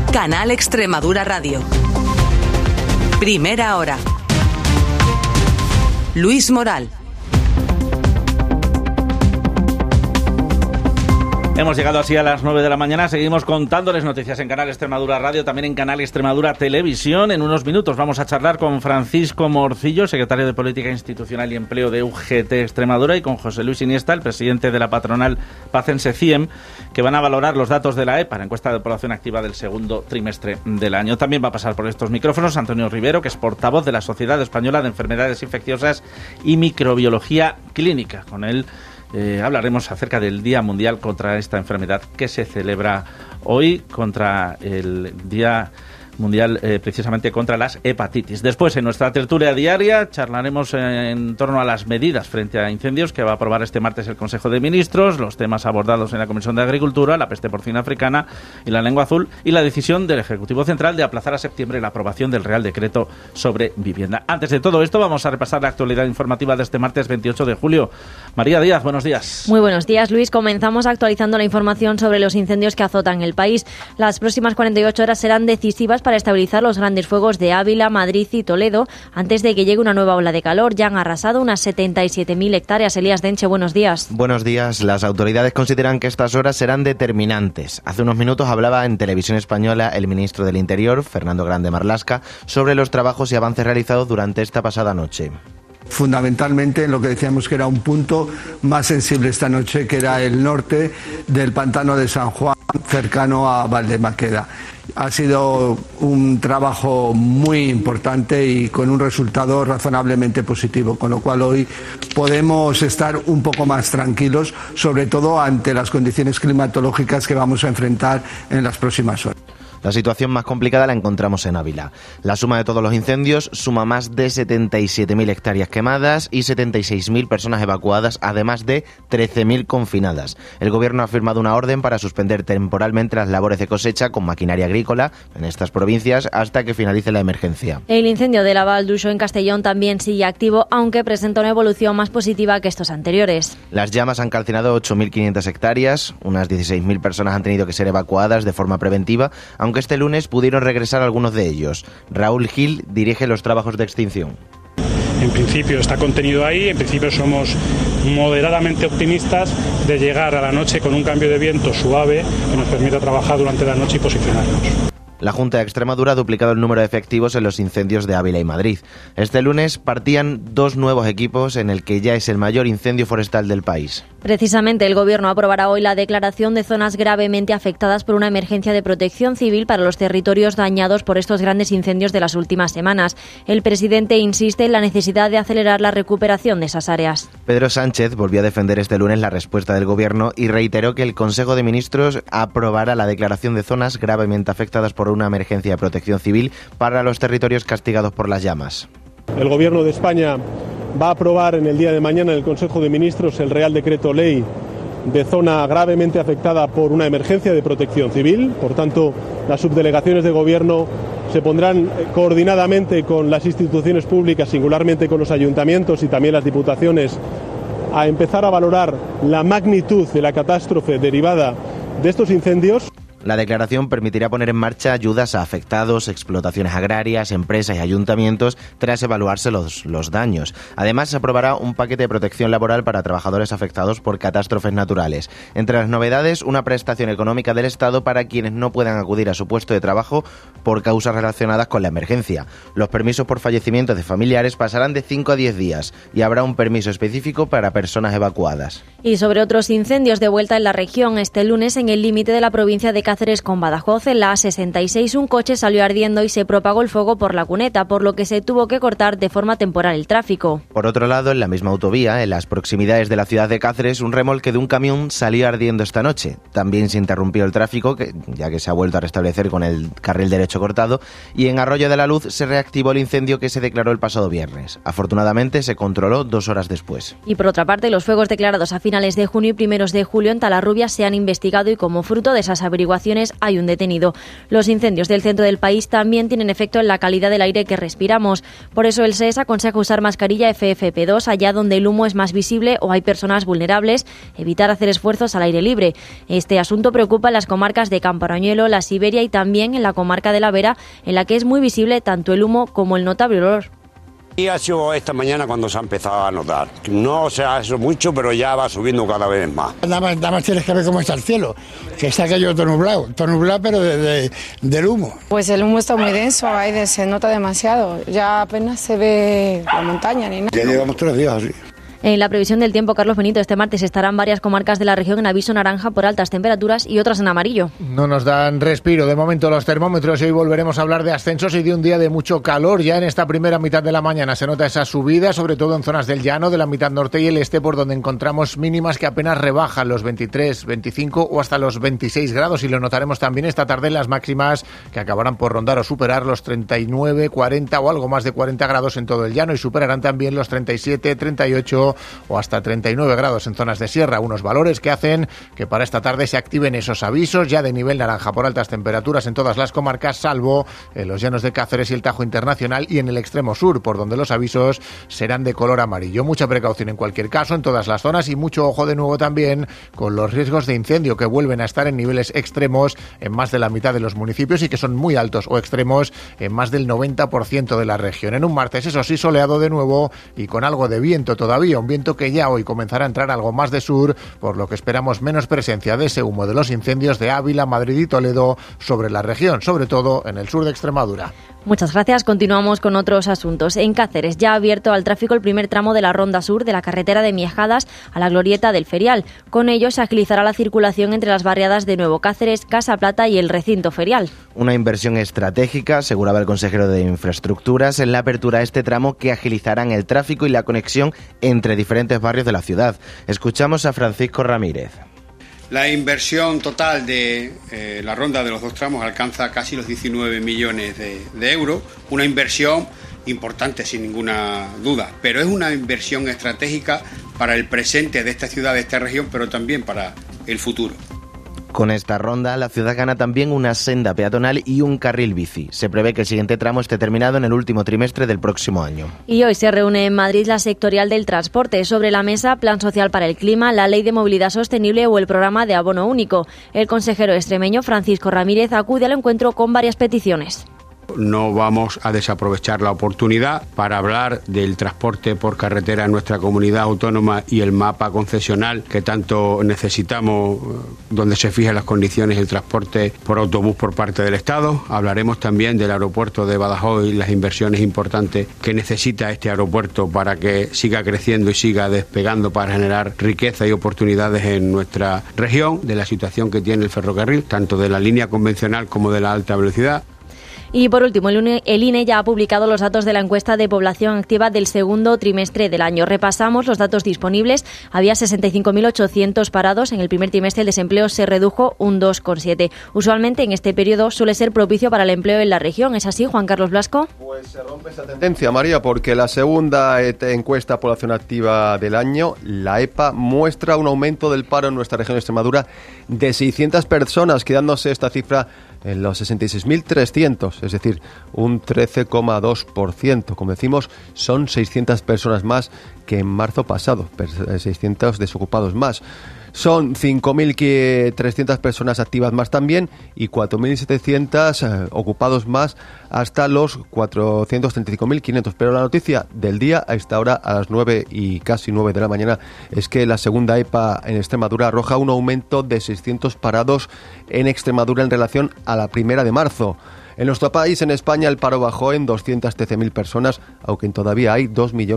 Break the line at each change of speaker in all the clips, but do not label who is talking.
Canal Extremadura Radio. Primera hora. Luis Moral.
Hemos llegado así a las 9 de la mañana. Seguimos contándoles noticias en Canal Extremadura Radio, también en Canal Extremadura Televisión. En unos minutos vamos a charlar con Francisco Morcillo, secretario de Política Institucional y Empleo de UGT Extremadura, y con José Luis Iniesta, el presidente de la patronal Pacense CIEM, que van a valorar los datos de la EPA, la encuesta de población activa del segundo trimestre del año. También va a pasar por estos micrófonos Antonio Rivero, que es portavoz de la Sociedad Española de Enfermedades Infecciosas y Microbiología Clínica. Con él hablaremos acerca del Día Mundial contra esta enfermedad que se celebra hoy, contra el Día Mundial precisamente contra las hepatitis. Después, en nuestra tertulia diaria, charlaremos en torno a las medidas frente a incendios que va a aprobar este martes el Consejo de Ministros, los temas abordados en la Comisión de Agricultura, la peste porcina africana y la lengua azul, y la decisión del Ejecutivo Central de aplazar a septiembre la aprobación del Real Decreto sobre vivienda. Antes de todo esto, vamos a repasar la actualidad informativa de este martes 28 de julio. María Díaz, buenos días.
Muy buenos días, Luis. Comenzamos actualizando la información sobre los incendios que azotan el país. Las próximas 48 horas serán decisivas para estabilizar los grandes fuegos de Ávila, Madrid y Toledo antes de que llegue una nueva ola de calor. Ya han arrasado unas 77.000 hectáreas. Elías Denche, buenos días.
Buenos días. Las autoridades consideran que estas horas serán determinantes. Hace unos minutos hablaba en Televisión Española el ministro del Interior, Fernando Grande Marlaska, sobre los trabajos y avances realizados durante esta pasada noche.
Fundamentalmente en lo que decíamos que era un punto más sensible esta noche, que era el norte del pantano de San Juan, cercano a Valdemaqueda. Ha sido un trabajo muy importante y con un resultado razonablemente positivo, con lo cual hoy podemos estar un poco más tranquilos, sobre todo ante las condiciones climatológicas que vamos a enfrentar en las próximas horas.
La situación más complicada la encontramos en Ávila. La suma de todos los incendios suma más de 77.000 hectáreas quemadas y 76.000 personas evacuadas, además de 13.000 confinadas. El Gobierno ha firmado una orden para suspender temporalmente las labores de cosecha con maquinaria agrícola en estas provincias hasta que finalice la emergencia.
El incendio de la Val d'Uixó en Castellón también sigue activo, aunque presenta una evolución más positiva que estos anteriores.
Las llamas han calcinado 8.500 hectáreas, unas 16.000 personas han tenido que ser evacuadas de forma preventiva, aunque este lunes pudieron regresar algunos de ellos. Raúl Gil dirige los trabajos de extinción.
En principio está contenido ahí, en principio somos moderadamente optimistas de llegar a la noche con un cambio de viento suave que nos permita trabajar durante la noche y posicionarnos.
La Junta de Extremadura ha duplicado el número de efectivos en los incendios de Ávila y Madrid. Este lunes partían 2 nuevos equipos en el que ya es el mayor incendio forestal del país.
Precisamente el Gobierno aprobará hoy la declaración de zonas gravemente afectadas por una emergencia de protección civil para los territorios dañados por estos grandes incendios de las últimas semanas. El presidente insiste en la necesidad de acelerar la recuperación de esas áreas.
Pedro Sánchez volvió a defender este lunes la respuesta del Gobierno y reiteró que el Consejo de Ministros aprobará la declaración de zonas gravemente afectadas por una emergencia de protección civil para los territorios castigados por las llamas.
El Gobierno de España va a aprobar en el día de mañana en el Consejo de Ministros el Real Decreto Ley de zona gravemente afectada por una emergencia de protección civil. Por tanto, las subdelegaciones de Gobierno se pondrán coordinadamente con las instituciones públicas, singularmente con los ayuntamientos y también las diputaciones, a empezar a valorar la magnitud de la catástrofe derivada de estos incendios.
La declaración permitirá poner en marcha ayudas a afectados, explotaciones agrarias, empresas y ayuntamientos tras evaluarse los daños. Además, se aprobará un paquete de protección laboral para trabajadores afectados por catástrofes naturales. Entre las novedades, una prestación económica del Estado para quienes no puedan acudir a su puesto de trabajo por causas relacionadas con la emergencia. Los permisos por fallecimientos de familiares pasarán de 5 a 10 días y habrá un permiso específico para personas evacuadas.
Y sobre otros incendios de vuelta en la región, este lunes en el límite de la provincia de Cáceres con Badajoz, en la A66, un coche salió ardiendo y se propagó el fuego por la cuneta, por lo que se tuvo que cortar de forma temporal el tráfico.
Por otro lado, en la misma autovía, en las proximidades de la ciudad de Cáceres, un remolque de un camión salió ardiendo esta noche. También se interrumpió el tráfico, ya que se ha vuelto a restablecer con el carril derecho cortado, y en Arroyo de la Luz se reactivó el incendio que se declaró el pasado viernes. Afortunadamente, se controló 2 horas después.
Y por otra parte, los fuegos declarados a finales de junio y primeros de julio en Talarrubia se han investigado y como fruto de esas averiguaciones actuaciones hay un detenido. Los incendios del centro del país también tienen efecto en la calidad del aire que respiramos. Por eso el SES aconseja usar mascarilla FFP2 allá donde el humo es más visible o hay personas vulnerables, evitar hacer esfuerzos al aire libre. Este asunto preocupa en las comarcas de Camparañuelo, la Siberia y también en la comarca de La Vera, en la que es muy visible tanto el humo como el notable olor.
Y ha sido esta mañana cuando se ha empezado a notar. No se ha hecho mucho, pero ya va subiendo cada vez más.
Nada más tienes que ver cómo está el cielo, que está aquello todo nublado pero del humo.
Pues el humo está muy denso, ahí se nota demasiado, ya apenas se ve la montaña ni nada.
Ya llevamos 3 días así.
En la previsión del tiempo, Carlos Benito, este martes estarán varias comarcas de la región en aviso naranja por altas temperaturas y otras en amarillo.
No nos dan respiro de momento los termómetros y hoy volveremos a hablar de ascensos y de un día de mucho calor. Ya en esta primera mitad de la mañana se nota esa subida, sobre todo en zonas del llano, de la mitad norte y el este, por donde encontramos mínimas que apenas rebajan los 23, 25 o hasta los 26 grados. Y lo notaremos también esta tarde en las máximas que acabarán por rondar o superar los 39, 40 o algo más de 40 grados en todo el llano y superarán también los 37, 38 o hasta 39 grados en zonas de sierra, unos valores que hacen que para esta tarde se activen esos avisos ya de nivel naranja por altas temperaturas en todas las comarcas, salvo en los llanos de Cáceres y el Tajo Internacional y en el extremo sur, por donde los avisos serán de color amarillo. Mucha precaución en cualquier caso en todas las zonas y mucho ojo de nuevo también con los riesgos de incendio que vuelven a estar en niveles extremos en más de la mitad de los municipios y que son muy altos o extremos en más del 90% de la región. En un martes, eso sí, soleado de nuevo y con algo de viento todavía, un viento que ya hoy comenzará a entrar algo más de sur, por lo que esperamos menos presencia de ese humo de los incendios de Ávila, Madrid y Toledo sobre la región, sobre todo en el sur de Extremadura.
Muchas gracias. Continuamos con otros asuntos. En Cáceres ya ha abierto al tráfico el primer tramo de la ronda sur de la carretera de Miejadas a la glorieta del Ferial. Con ello se agilizará la circulación entre las barriadas de Nuevo Cáceres, Casa Plata y el recinto ferial.
Una inversión estratégica, aseguraba el consejero de Infraestructuras, en la apertura de este tramo que agilizarán el tráfico y la conexión entre diferentes barrios de la ciudad. Escuchamos a Francisco Ramírez.
La inversión total de la ronda de los 2 tramos alcanza casi los 19 millones de euros, una inversión importante sin ninguna duda, pero es una inversión estratégica para el presente de esta ciudad, de esta región, pero también para el futuro.
Con esta ronda, la ciudad gana también una senda peatonal y un carril bici. Se prevé que el siguiente tramo esté terminado en el último trimestre del próximo año.
Y hoy se reúne en Madrid la sectorial del transporte. Sobre la mesa, Plan Social para el Clima, la Ley de Movilidad Sostenible o el programa de abono único. El consejero extremeño Francisco Ramírez acude al encuentro con varias peticiones.
No vamos a desaprovechar la oportunidad para hablar del transporte por carretera en nuestra comunidad autónoma y el mapa concesional que tanto necesitamos, donde se fijan las condiciones del transporte por autobús por parte del Estado. Hablaremos también del aeropuerto de Badajoz y las inversiones importantes que necesita este aeropuerto para que siga creciendo y siga despegando para generar riqueza y oportunidades en nuestra región, de la situación que tiene el ferrocarril, tanto de la línea convencional como de la alta velocidad.
Y por último, el INE ya ha publicado los datos de la encuesta de población activa del segundo trimestre del año. Repasamos los datos disponibles. Había 65.800 parados. En el primer trimestre el desempleo se redujo un 2,7. Usualmente en este periodo suele ser propicio para el empleo en la región. ¿Es así, Juan Carlos Blasco?
Pues se rompe esa tendencia, María, porque la segunda encuesta población activa del año, la EPA, muestra un aumento del paro en nuestra región de Extremadura de 600 personas, quedándose esta cifra en los 66.300, es decir, un 13,2%. Como decimos, son 600 personas más que en marzo pasado, 600 desocupados más. Son 5.300 personas activas más también y 4.700 ocupados más hasta los 435.500. Pero la noticia del día a esta hora, a las 9 y casi 9 de la mañana, es que la segunda EPA en Extremadura arroja un aumento de 600 parados en Extremadura en relación a la primera de marzo. En nuestro país, en España, el paro bajó en 213.000 personas, aunque todavía hay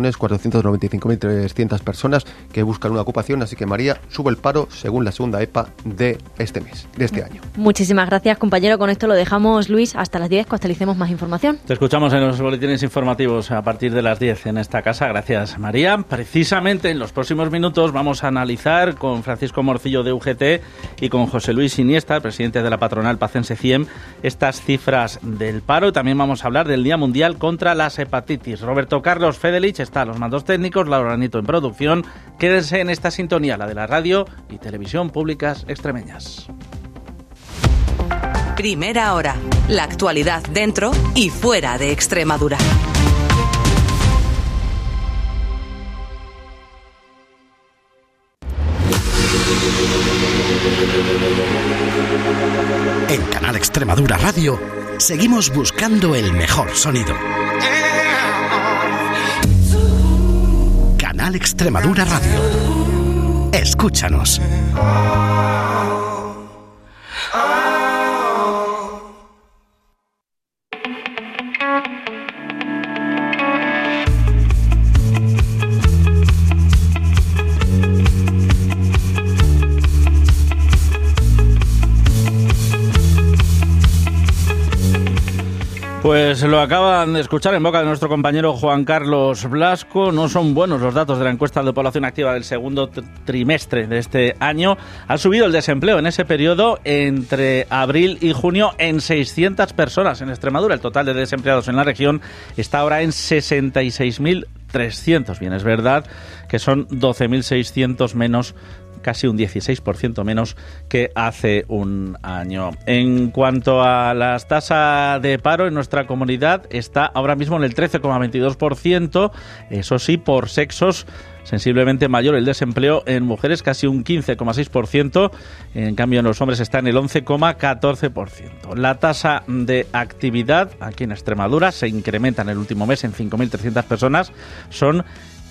2.495.300 personas que buscan una ocupación. Así que, María, sube el paro según la segunda EPA de este mes, de este año.
Muchísimas gracias, compañero. Con esto lo dejamos, Luis, hasta las 10, que actualicemos más información.
Te escuchamos en los boletines informativos a partir de las 10 en esta casa. Gracias, María. Precisamente en los próximos minutos vamos a analizar con Francisco Morcillo de UGT y con José Luis Iniesta, presidente de la patronal pacense CIEM, estas cifras del paro. También vamos a hablar del Día Mundial contra las Hepatitis. Roberto Carlos Fedelich está a los mandos técnicos, Laura Nito en producción. Quédense en esta sintonía, la de la radio y televisión públicas extremeñas.
Primera hora. La actualidad dentro y fuera de Extremadura.
En Canal Extremadura Radio seguimos buscando el mejor sonido. Canal Extremadura Radio. Escúchanos.
Pues lo acaban de escuchar en boca de nuestro compañero Juan Carlos Blasco. No son buenos los datos de la encuesta de población activa del segundo trimestre de este año. Ha subido el desempleo en ese periodo entre abril y junio en 600 personas en Extremadura. El total de desempleados en la región está ahora en 66.300. Bien, es verdad que son 12.600 menos, casi un 16% menos que hace un año. En cuanto a las tasas de paro en nuestra comunidad, está ahora mismo en el 13,22%, eso sí, por sexos sensiblemente mayor el desempleo en mujeres, casi un 15,6%, en cambio en los hombres está en el 11,14%. La tasa de actividad aquí en Extremadura se incrementa en el último mes en 5.300 personas, son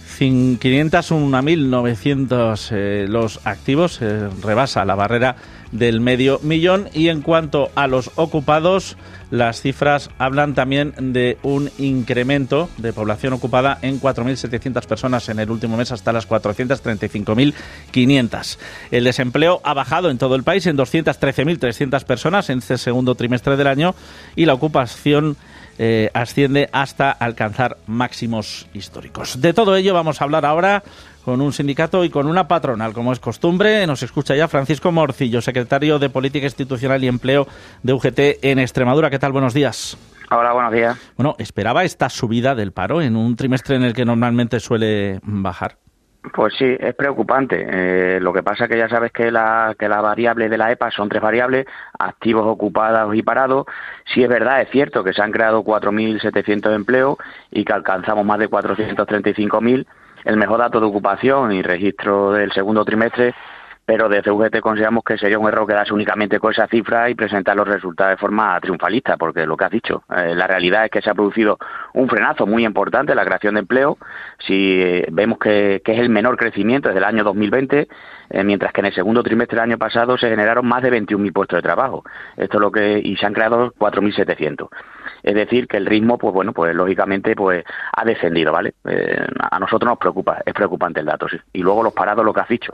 501.900 los activos, rebasa la barrera del 500.000, y en cuanto a los ocupados, las cifras hablan también de un incremento de población ocupada en 4.700 personas en el último mes hasta las 435.500. El desempleo ha bajado en todo el país en 213.300 personas en este segundo trimestre del año, y la ocupación asciende hasta alcanzar máximos históricos. De todo ello vamos a hablar ahora con un sindicato y con una patronal, como es costumbre. Nos escucha ya Francisco Morcillo, secretario de Política Institucional y Empleo de UGT en Extremadura. ¿Qué tal? Buenos días.
Hola, buenos días.
Bueno, ¿esperaba esta subida del paro en un trimestre en el que normalmente suele bajar?
Pues sí, es preocupante. Lo que pasa es que ya sabes que la variable de la EPA son 3 variables: activos, ocupados y parados. Sí, es verdad, es cierto que se han creado 4.700 empleos y que alcanzamos más de 435.000. El mejor dato de ocupación y registro del segundo trimestre, pero desde UGT consideramos que sería un error quedarse únicamente con esa cifra y presentar los resultados de forma triunfalista, porque lo que has dicho, la realidad es que se ha producido un frenazo muy importante en la creación de empleo. Si vemos que es el menor crecimiento desde el año 2020, mientras que en el segundo trimestre del año pasado se generaron más de 21.000 puestos de trabajo. Esto es lo que, y se han creado 4.700. Es decir, que el ritmo, pues bueno, pues lógicamente pues ha descendido, ¿vale? A nosotros nos preocupa, es preocupante el dato, sí. Y luego los parados, lo que has dicho.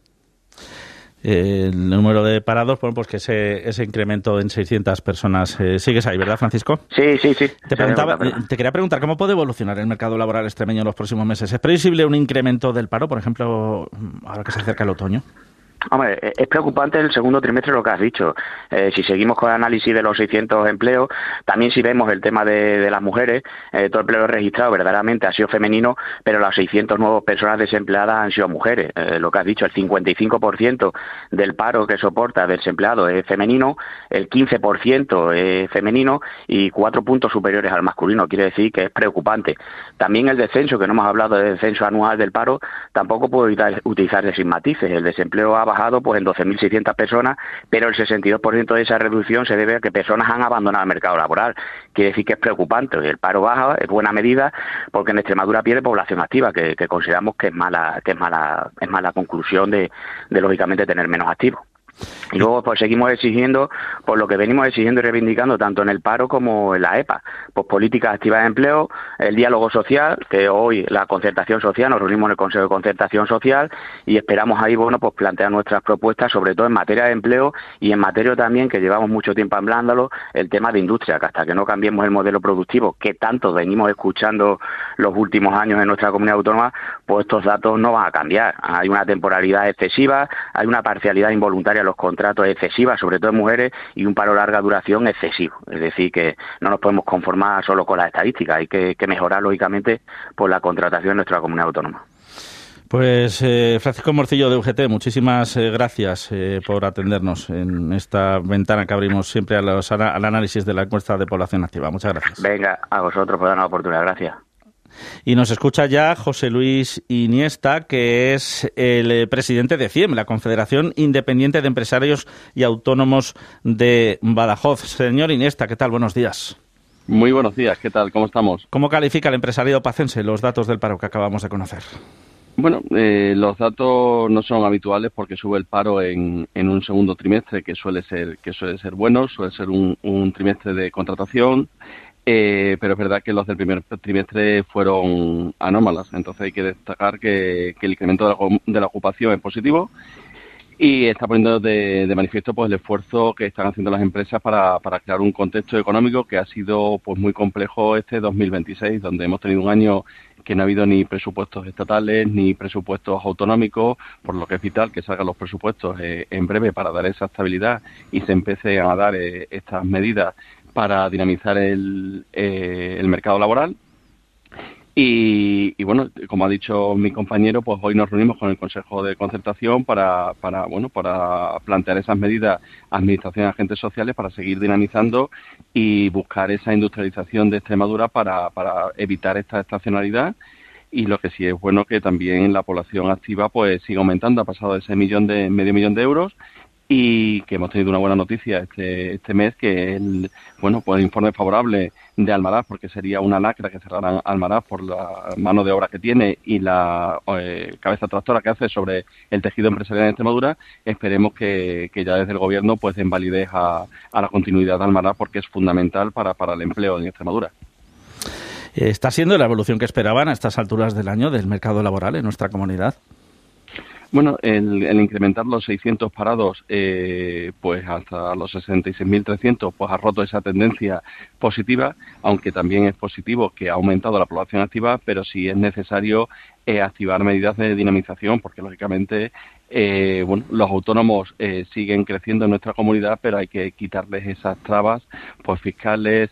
El número de parados, bueno, pues que ese incremento en 600 personas, ¿sigues ahí, verdad, Francisco?
Sí.
Te quería preguntar, ¿cómo puede evolucionar el mercado laboral extremeño en los próximos meses? ¿Es previsible un incremento del paro, por ejemplo, ahora que se acerca el otoño?
Hombre, es preocupante el segundo trimestre lo que has dicho. Si seguimos con el análisis de los 600 empleos, también si vemos el tema de las mujeres, todo el empleo registrado verdaderamente ha sido femenino, pero las 600 nuevas personas desempleadas han sido mujeres. Lo que has dicho, el 55% del paro que soporta desempleado es femenino, el 15% es femenino y 4 puntos superiores al masculino. Quiere decir que es preocupante. También el descenso, que no hemos hablado del descenso anual del paro, tampoco puedo utilizarse sin matices. El desempleo ha bajado pues en 12.600 personas, pero el 62% de esa reducción se debe a que personas han abandonado el mercado laboral. Quiere decir que es preocupante. El paro baja, es buena medida, porque en Extremadura pierde población activa, que consideramos que es mala conclusión de lógicamente tener menos activos. Y luego pues seguimos exigiendo, por lo que venimos exigiendo y reivindicando tanto en el paro como en la EPA, pues políticas activas de empleo, el diálogo social, que hoy la concertación social, nos reunimos en el Consejo de Concertación Social y esperamos ahí, bueno, pues plantear nuestras propuestas, sobre todo en materia de empleo y en materia también, que llevamos mucho tiempo hablándolo, el tema de industria, que hasta que no cambiemos el modelo productivo, que tanto venimos escuchando los últimos años en nuestra comunidad autónoma, pues estos datos no van a cambiar. Hay una temporalidad excesiva, hay una parcialidad involuntaria en los contratos excesiva, sobre todo en mujeres, y un paro de larga duración excesivo. Es decir, que no nos podemos conformar solo con las estadísticas, hay que mejorar, lógicamente, por la contratación en nuestra comunidad autónoma.
Pues Francisco Morcillo de UGT, muchísimas gracias por atendernos en esta ventana que abrimos siempre al análisis de la encuesta de población activa. Muchas gracias.
Venga, a vosotros por dar la oportunidad. Gracias.
Y nos escucha ya José Luis Iniesta, que es el presidente de CIEM, la Confederación Independiente de Empresarios y Autónomos de Badajoz. Señor Iniesta, ¿qué tal? Buenos días.
Muy buenos días, ¿qué tal? ¿Cómo estamos?
¿Cómo califica el empresariado pacense los datos del paro que acabamos de conocer?
Bueno, los datos no son habituales porque sube el paro en un segundo trimestre que suele ser bueno, suele ser un trimestre de contratación, pero es verdad que los del primer trimestre fueron anómalas. Entonces hay que destacar que el incremento de la ocupación es positivo y está poniendo de manifiesto pues el esfuerzo que están haciendo las empresas para crear un contexto económico que ha sido pues muy complejo este 2026, donde hemos tenido un año que no ha habido ni presupuestos estatales ni presupuestos autonómicos, por lo que es vital que salgan los presupuestos en breve para dar esa estabilidad y se empiecen a dar estas medidas para dinamizar el mercado laboral. Y bueno, como ha dicho mi compañero, pues hoy nos reunimos con el Consejo de Concertación para plantear esas medidas a Administración y agentes sociales para seguir dinamizando y buscar esa industrialización de Extremadura para evitar esta estacionalidad. Y lo que sí es bueno que también la población activa pues siga aumentando, ha pasado de ese medio millón de euros. Y que hemos tenido una buena noticia este mes, que el informe favorable de Almaraz, porque sería una lacra que cerraran Almaraz por la mano de obra que tiene y la cabeza tractora que hace sobre el tejido empresarial en Extremadura. Esperemos que ya desde el Gobierno pues den validez a la continuidad de Almaraz, porque es fundamental para el empleo en Extremadura.
¿Está siendo la evolución que esperaban a estas alturas del año del mercado laboral en nuestra comunidad?
Bueno, el incrementar los 600 parados pues hasta los 66.300 pues ha roto esa tendencia positiva, aunque también es positivo que ha aumentado la población activa, pero sí es necesario activar medidas de dinamización, porque lógicamente los autónomos siguen creciendo en nuestra comunidad, pero hay que quitarles esas trabas pues fiscales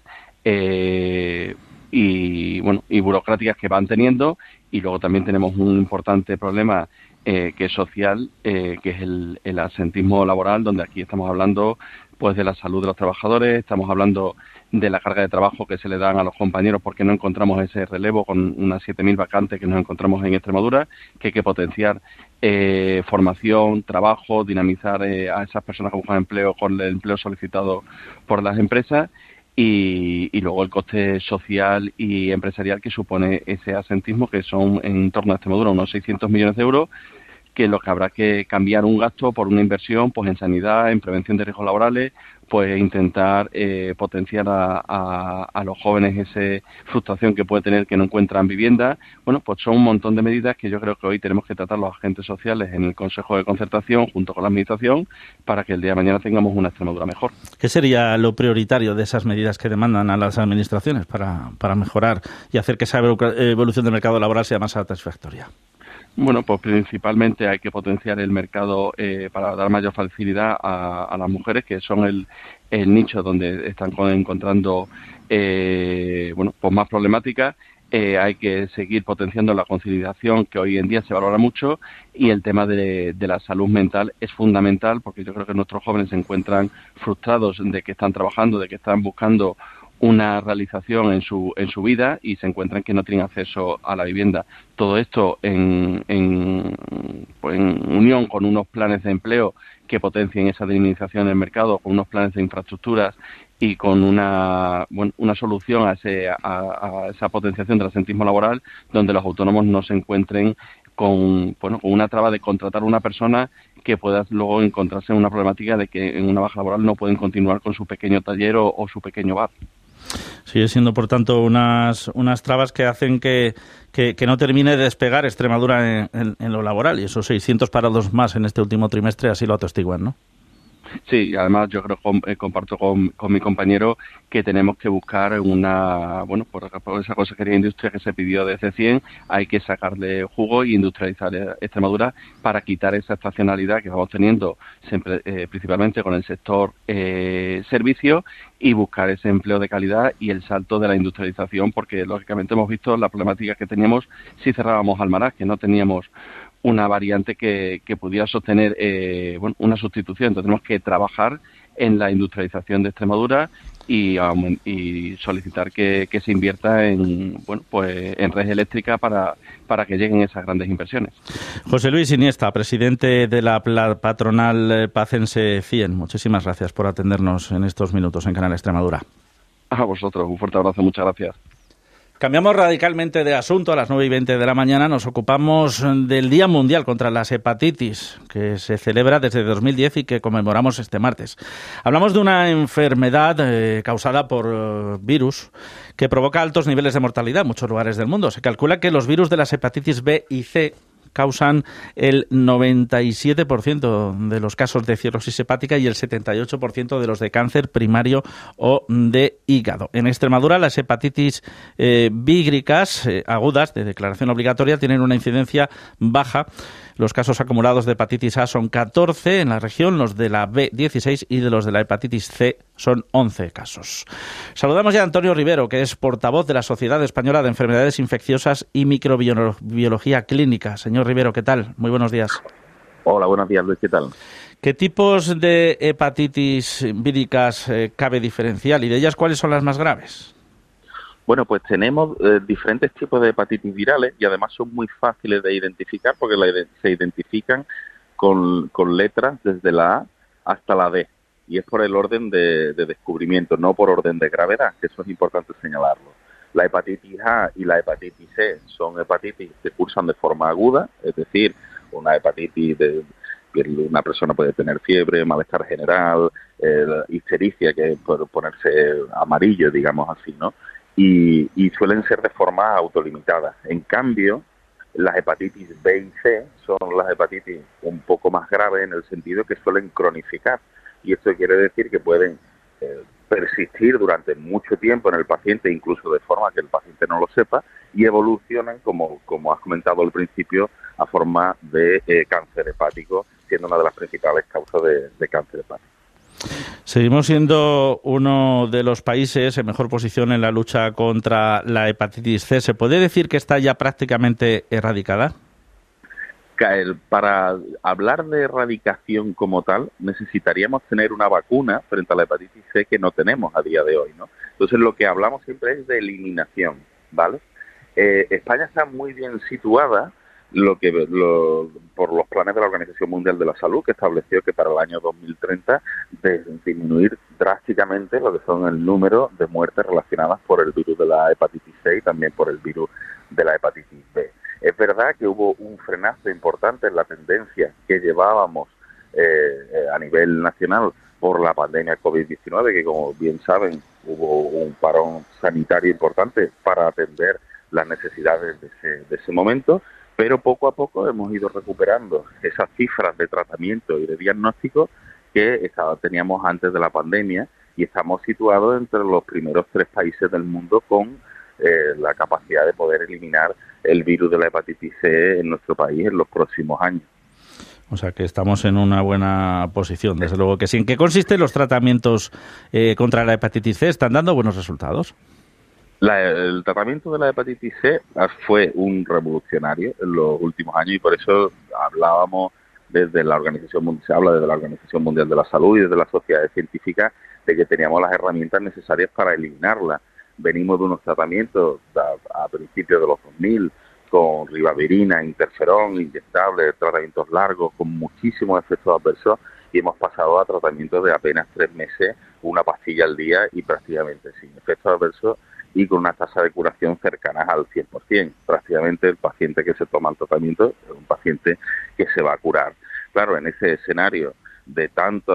y burocráticas que van teniendo. Y luego también tenemos un importante problema que es social, que es el absentismo laboral, donde aquí estamos hablando pues de la salud de los trabajadores, estamos hablando de la carga de trabajo que se le dan a los compañeros porque no encontramos ese relevo con unas 7.000 vacantes que nos encontramos en Extremadura, que hay que potenciar formación, trabajo, dinamizar a esas personas que buscan empleo con el empleo solicitado por las empresas. Y luego el coste social y empresarial que supone ese asentismo, que son en torno a Extremadura unos 600 millones de euros, que lo que habrá que cambiar un gasto por una inversión pues en sanidad, en prevención de riesgos laborales, pues intentar potenciar a los jóvenes esa frustración que puede tener que no encuentran vivienda. Bueno, pues son un montón de medidas que yo creo que hoy tenemos que tratar los agentes sociales en el Consejo de Concertación junto con la Administración para que el día de mañana tengamos una Extremadura mejor.
¿Qué sería lo prioritario de esas medidas que demandan a las administraciones para mejorar y hacer que esa evolución del mercado laboral sea más satisfactoria?
Bueno, pues principalmente hay que potenciar el mercado para dar mayor facilidad a las mujeres, que son el nicho donde están encontrando pues más problemáticas. Hay que seguir potenciando la conciliación, que hoy en día se valora mucho, y el tema de la salud mental es fundamental, porque yo creo que nuestros jóvenes se encuentran frustrados de que están trabajando, de que están buscando una realización en su vida y se encuentran que no tienen acceso a la vivienda. Todo esto en unión con unos planes de empleo que potencien esa dinamización en el mercado, con unos planes de infraestructuras y con una solución a esa potenciación del asentismo laboral, donde los autónomos no se encuentren con una traba de contratar a una persona que pueda luego encontrarse en una problemática de que en una baja laboral no pueden continuar con su pequeño taller o su pequeño bar.
Sigue siendo, por tanto, unas trabas que hacen que no termine de despegar Extremadura en lo laboral, y esos 600 parados más en este último trimestre así lo atestiguan, ¿no?
Sí, además yo creo que comparto con mi compañero que tenemos que buscar por esa Consejería de Industria que se pidió desde 100, hay que sacarle jugo y industrializar Extremadura para quitar esa estacionalidad que vamos teniendo siempre, principalmente con el sector servicio, y buscar ese empleo de calidad y el salto de la industrialización, porque lógicamente hemos visto la problemática que teníamos si cerrábamos Almaraz, que no teníamos una variante que pudiera sostener una sustitución. Entonces tenemos que trabajar en la industrialización de Extremadura y solicitar que se invierta en red eléctrica para que lleguen esas grandes inversiones.
José Luis Iniesta, presidente de la patronal pacense CIEN, muchísimas gracias por atendernos en estos minutos en Canal Extremadura.
A vosotros, un fuerte abrazo, muchas gracias.
Cambiamos radicalmente de asunto. A las 9:20 de la mañana nos ocupamos del Día Mundial contra las Hepatitis, que se celebra desde 2010 y que conmemoramos este martes. Hablamos de una enfermedad causada por virus que provoca altos niveles de mortalidad en muchos lugares del mundo. Se calcula que los virus de las hepatitis B y C causan el 97% de los casos de cirrosis hepática y el 78% de los de cáncer primario o de hígado. En Extremadura, las hepatitis vígricas agudas de declaración obligatoria tienen una incidencia baja. Los casos acumulados de hepatitis A son 14 en la región, los de la B 16 y de los de la hepatitis C son 11 casos. Saludamos ya a Antonio Rivero, que es portavoz de la Sociedad Española de Enfermedades Infecciosas y Microbiología Clínica. Señor Rivero, ¿qué tal? Muy buenos días.
Hola, buenos días, Luis, ¿qué tal?
¿Qué tipos de hepatitis víricas cabe diferenciar y de ellas cuáles son las más graves?
Bueno, pues tenemos diferentes tipos de hepatitis virales y además son muy fáciles de identificar porque se identifican con letras desde la A hasta la D y es por el orden de descubrimiento, no por orden de gravedad, que eso es importante señalarlo. La hepatitis A y la hepatitis C son hepatitis que cursan de forma aguda, es decir, una hepatitis una persona puede tener fiebre, malestar general, histericia, que es por ponerse amarillo, digamos así, ¿no? Y suelen ser de forma autolimitada. En cambio, las hepatitis B y C son las hepatitis un poco más graves en el sentido que suelen cronificar. Y esto quiere decir que pueden persistir durante mucho tiempo en el paciente, incluso de forma que el paciente no lo sepa, y evolucionan, como has comentado al principio, a forma de cáncer hepático, siendo una de las principales causas de cáncer hepático.
Seguimos siendo uno de los países en mejor posición en la lucha contra la hepatitis C. ¿Se puede decir que está ya prácticamente erradicada?
Para hablar de erradicación como tal, necesitaríamos tener una vacuna frente a la hepatitis C que no tenemos a día de hoy, ¿no? Entonces, lo que hablamos siempre es de eliminación, ¿vale? España está muy bien situada por los planes de la Organización Mundial de la Salud, que estableció que para el año 2030 disminuir drásticamente lo que son el número de muertes relacionadas por el virus de la hepatitis C y también por el virus de la hepatitis B. Es verdad que hubo un frenazo importante en la tendencia que llevábamos a nivel nacional por la pandemia COVID-19, que como bien saben hubo un parón sanitario importante para atender las necesidades de ese momento, pero poco a poco hemos ido recuperando esas cifras de tratamiento y de diagnóstico que teníamos antes de la pandemia y estamos situados entre los primeros 3 países del mundo con la capacidad de poder eliminar el virus de la hepatitis C en nuestro país en los próximos años.
O sea que estamos en una buena posición, desde luego que sí. ¿En qué consisten los tratamientos contra la hepatitis C? ¿Están dando buenos resultados?
El tratamiento de la hepatitis C fue un revolucionario en los últimos años y por eso hablábamos desde la Organización Mundial de la Salud y desde las sociedades científicas de que teníamos las herramientas necesarias para eliminarla. Venimos de unos tratamientos a principios de los 2000 con ribavirina, interferón, inyectables, tratamientos largos con muchísimos efectos adversos y hemos pasado a tratamientos de apenas 3 meses, una pastilla al día y prácticamente sin efectos adversos y con una tasa de curación cercanas al 100%. Prácticamente el paciente que se toma el tratamiento es un paciente que se va a curar. Claro, en ese escenario de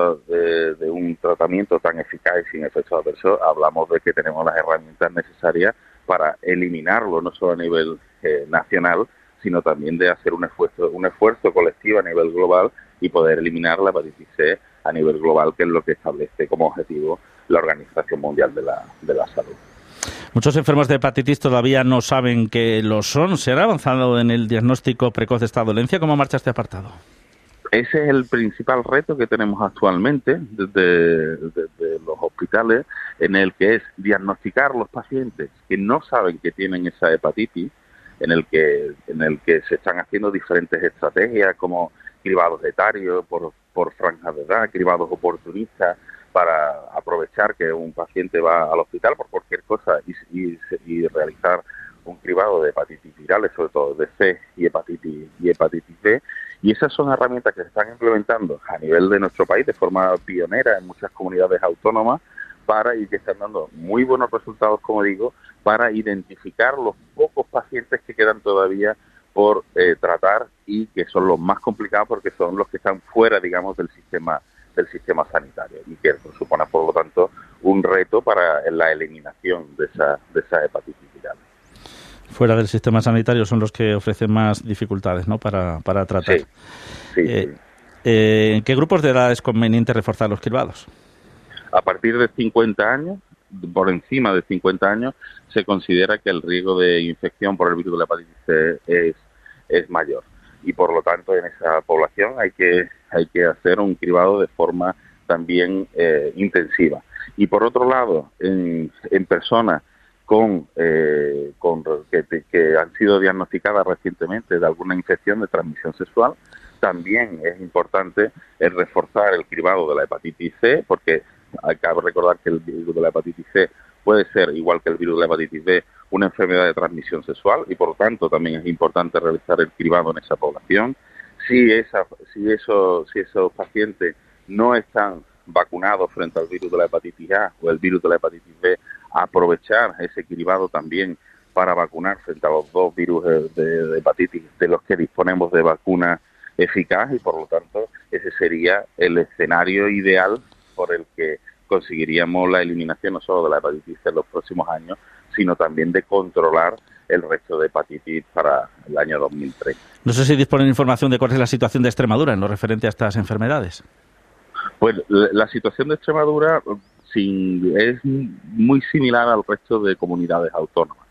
un tratamiento tan eficaz y sin efectos adversos, hablamos de que tenemos las herramientas necesarias para eliminarlo, no solo a nivel nacional, sino también de hacer un esfuerzo colectivo a nivel global y poder eliminar la hepatitis C a nivel global, que es lo que establece como objetivo la Organización Mundial de la Salud.
Muchos enfermos de hepatitis todavía no saben que lo son. ¿Se ha avanzado en el diagnóstico precoz de esta dolencia? ¿Cómo marcha este apartado?
Ese es el principal reto que tenemos actualmente desde los hospitales, en el que es diagnosticar los pacientes que no saben que tienen esa hepatitis en el que se están haciendo diferentes estrategias como cribados etarios por franjas de edad, cribados oportunistas para aprovechar que un paciente va al hospital por cualquier cosa y realizar un cribado de hepatitis virales, sobre todo de C y hepatitis B. Y esas son herramientas que se están implementando a nivel de nuestro país de forma pionera en muchas comunidades autónomas y que están dando muy buenos resultados, como digo, para identificar los pocos pacientes que quedan todavía por tratar y que son los más complicados porque son los que están fuera, digamos, del sistema sanitario y que supone, por lo tanto, un reto para la eliminación de esa hepatitis viral.
Fuera del sistema sanitario son los que ofrecen más dificultades, ¿no?, para tratar.
Sí.
¿En qué grupos de edad es conveniente reforzar los cribados?
A partir de 50 años, por encima de 50 años, se considera que el riesgo de infección por el virus de la hepatitis C es mayor. Y por lo tanto, en esa población hay que hacer un cribado de forma también intensiva. Y por otro lado, en personas que han sido diagnosticadas recientemente de alguna infección de transmisión sexual, también es importante reforzar el cribado de la hepatitis C, porque cabe recordar que el virus de la hepatitis C puede ser, igual que el virus de la hepatitis B, una enfermedad de transmisión sexual y por lo tanto también es importante realizar el cribado en esa población. Si esos pacientes no están vacunados frente al virus de la hepatitis A o el virus de la hepatitis B, aprovechar ese cribado también para vacunar frente a los dos virus de hepatitis de los que disponemos de vacuna eficaz y por lo tanto ese sería el escenario ideal por el que conseguiríamos la eliminación no solo de la hepatitis C en los próximos años, sino también de controlar el resto de hepatitis para el año 2030.
No sé si disponen información de cuál es la situación de Extremadura en lo referente a estas enfermedades.
Pues la situación de Extremadura es muy similar al resto de comunidades autónomas,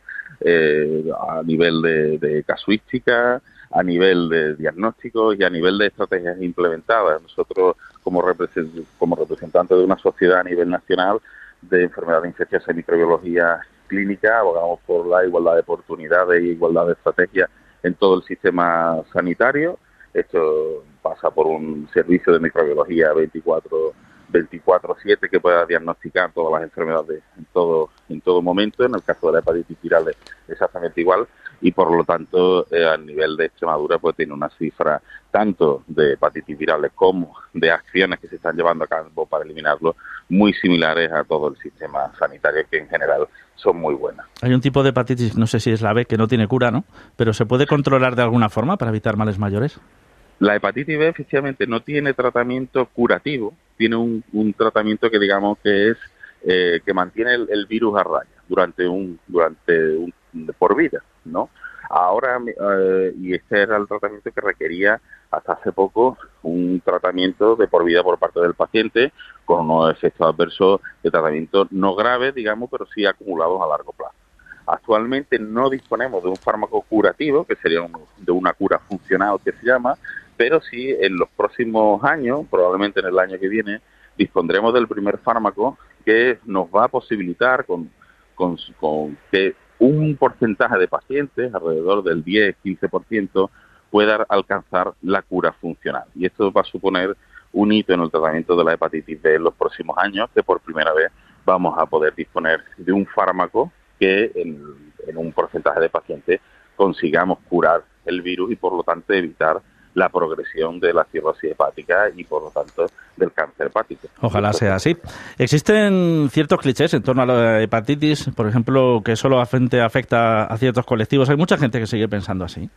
a nivel de casuística, a nivel de diagnósticos y a nivel de estrategias implementadas. Nosotros, como representantes de una sociedad a nivel nacional de enfermedades infecciosas y microbiología clínica, abogamos por la igualdad de oportunidades y igualdad de estrategias en todo el sistema sanitario. Esto pasa por un servicio de microbiología 24/7 que pueda diagnosticar todas las enfermedades en todo momento. En el caso de la hepatitis viral es exactamente igual y por lo tanto a nivel de Extremadura pues tiene una cifra tanto de hepatitis virales como de acciones que se están llevando a cabo para eliminarlo muy similares a todo el sistema sanitario, que en general son muy buenas.
Hay un tipo de hepatitis, no sé si es la B, que no tiene cura, ¿no? Pero ¿se puede controlar de alguna forma para evitar males mayores?
La hepatitis B efectivamente no tiene tratamiento curativo, tiene un tratamiento que digamos que es que mantiene el virus a raya durante por vida, ¿no? Ahora y este era el tratamiento que requería hasta hace poco un tratamiento de por vida por parte del paciente con unos efectos adversos de tratamiento no graves, digamos, pero sí acumulados a largo plazo. Actualmente no disponemos de un fármaco curativo, que sería de una cura funcional que se llama, pero sí en los próximos años, probablemente en el año que viene, dispondremos del primer fármaco que nos va a posibilitar con que un porcentaje de pacientes, alrededor del 10-15%, pueda alcanzar la cura funcional. Y esto va a suponer un hito en el tratamiento de la hepatitis B en los próximos años, que por primera vez vamos a poder disponer de un fármaco que en un porcentaje de pacientes consigamos curar el virus y por lo tanto evitar la progresión de la cirrosis hepática y por lo tanto del cáncer hepático.
Ojalá sea así. Existen ciertos clichés en torno a la hepatitis, por ejemplo, que solo afecta a ciertos colectivos. Hay mucha gente que sigue pensando así.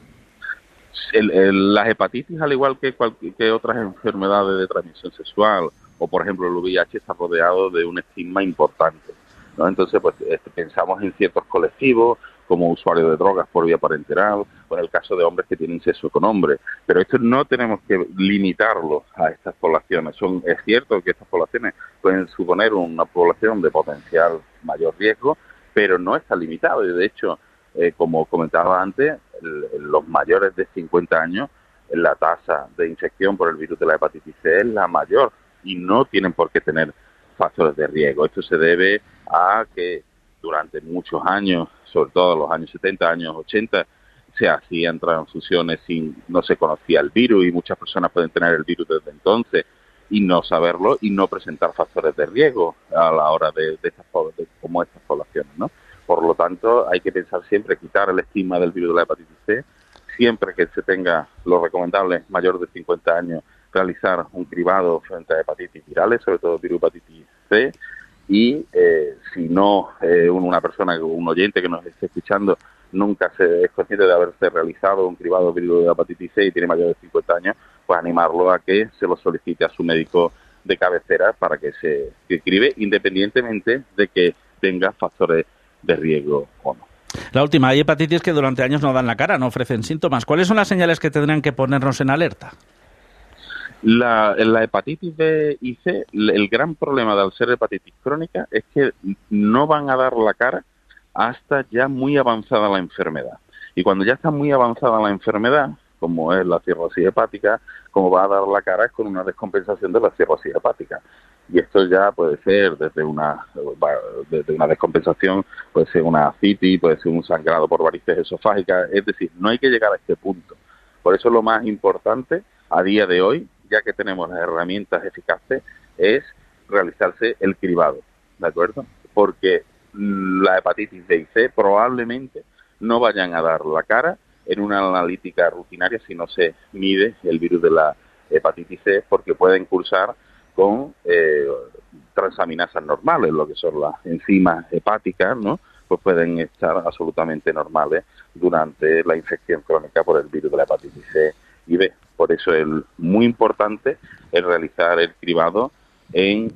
Las hepatitis, al igual que otras enfermedades de transmisión sexual o por ejemplo el VIH, está rodeado de un estigma importante, ¿no? Entonces pues pensamos en ciertos colectivos como usuarios de drogas por vía parenteral, o en el caso de hombres que tienen sexo con hombres. Pero esto no tenemos que limitarlo a estas poblaciones. Es cierto que estas poblaciones pueden suponer una población de potencial mayor riesgo, pero no está limitado. Y de hecho, como comentaba antes, los mayores de 50 años, la tasa de infección por el virus de la hepatitis C es la mayor y no tienen por qué tener factores de riesgo. Esto se debe a que durante muchos años, sobre todo los años 70, años 80, se hacían transfusiones no se conocía el virus y muchas personas pueden tener el virus desde entonces y no saberlo y no presentar factores de riesgo a la hora de como estas poblaciones, ¿no? Por lo tanto, hay que pensar siempre quitar el estigma del virus de la hepatitis C, siempre que se tenga lo recomendable mayor de 50 años, realizar un cribado frente a hepatitis virales, sobre todo virus hepatitis C, y si no una persona, un oyente que nos esté escuchando, nunca es consciente de haberse realizado un cribado de virus de hepatitis C y tiene mayor de 50 años, pues animarlo a que se lo solicite a su médico de cabecera para que se cribe, independientemente de que tenga factores de riesgo o no.
La última, hay hepatitis que durante años no dan la cara, no ofrecen síntomas. ¿Cuáles son las señales que tendrían que ponernos en alerta?
La hepatitis B y C, el gran problema de al ser hepatitis crónica es que no van a dar la cara hasta ya muy avanzada la enfermedad. Y cuando ya está muy avanzada la enfermedad, como es la cirrosis hepática, como va a dar la cara es con una descompensación de la cirrosis hepática. Y esto ya puede ser desde una descompensación, puede ser una ascitis, puede ser un sangrado por varices esofágicas, es decir, no hay que llegar a este punto. Por eso lo más importante a día de hoy, ya que tenemos las herramientas eficaces, es realizarse el cribado, ¿de acuerdo? Porque la hepatitis B y C probablemente no vayan a dar la cara en una analítica rutinaria si no se mide el virus de la hepatitis C, porque pueden cursar con transaminasas normales, lo que son las enzimas hepáticas, ¿no? Pues pueden estar absolutamente normales durante la infección crónica por el virus de la hepatitis C y B. Por eso es muy importante el realizar el cribado en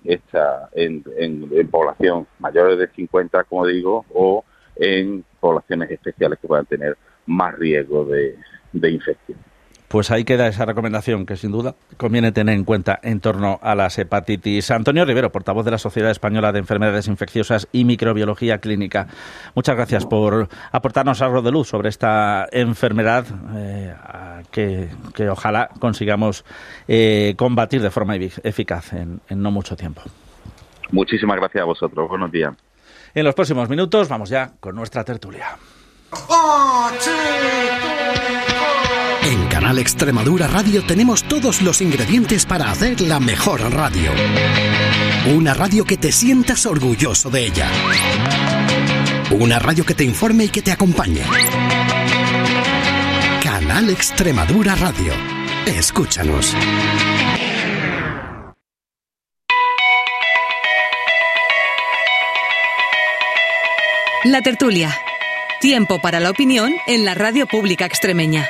población mayores de 50, como digo, o en poblaciones especiales que puedan tener más riesgo de infección.
Pues ahí queda esa recomendación que sin duda conviene tener en cuenta en torno a las hepatitis. Antonio Rivero, portavoz de la Sociedad Española de Enfermedades Infecciosas y Microbiología Clínica. Muchas gracias por aportarnos algo de luz sobre esta enfermedad que ojalá consigamos combatir de forma eficaz en no mucho tiempo.
Muchísimas gracias a vosotros. Buenos días.
En los próximos minutos vamos ya con nuestra tertulia.
En Canal Extremadura Radio tenemos todos los ingredientes para hacer la mejor radio. Una radio que te sientas orgulloso de ella. Una radio que te informe y que te acompañe. Canal Extremadura Radio. Escúchanos.
La tertulia. Tiempo para la opinión en la radio pública extremeña.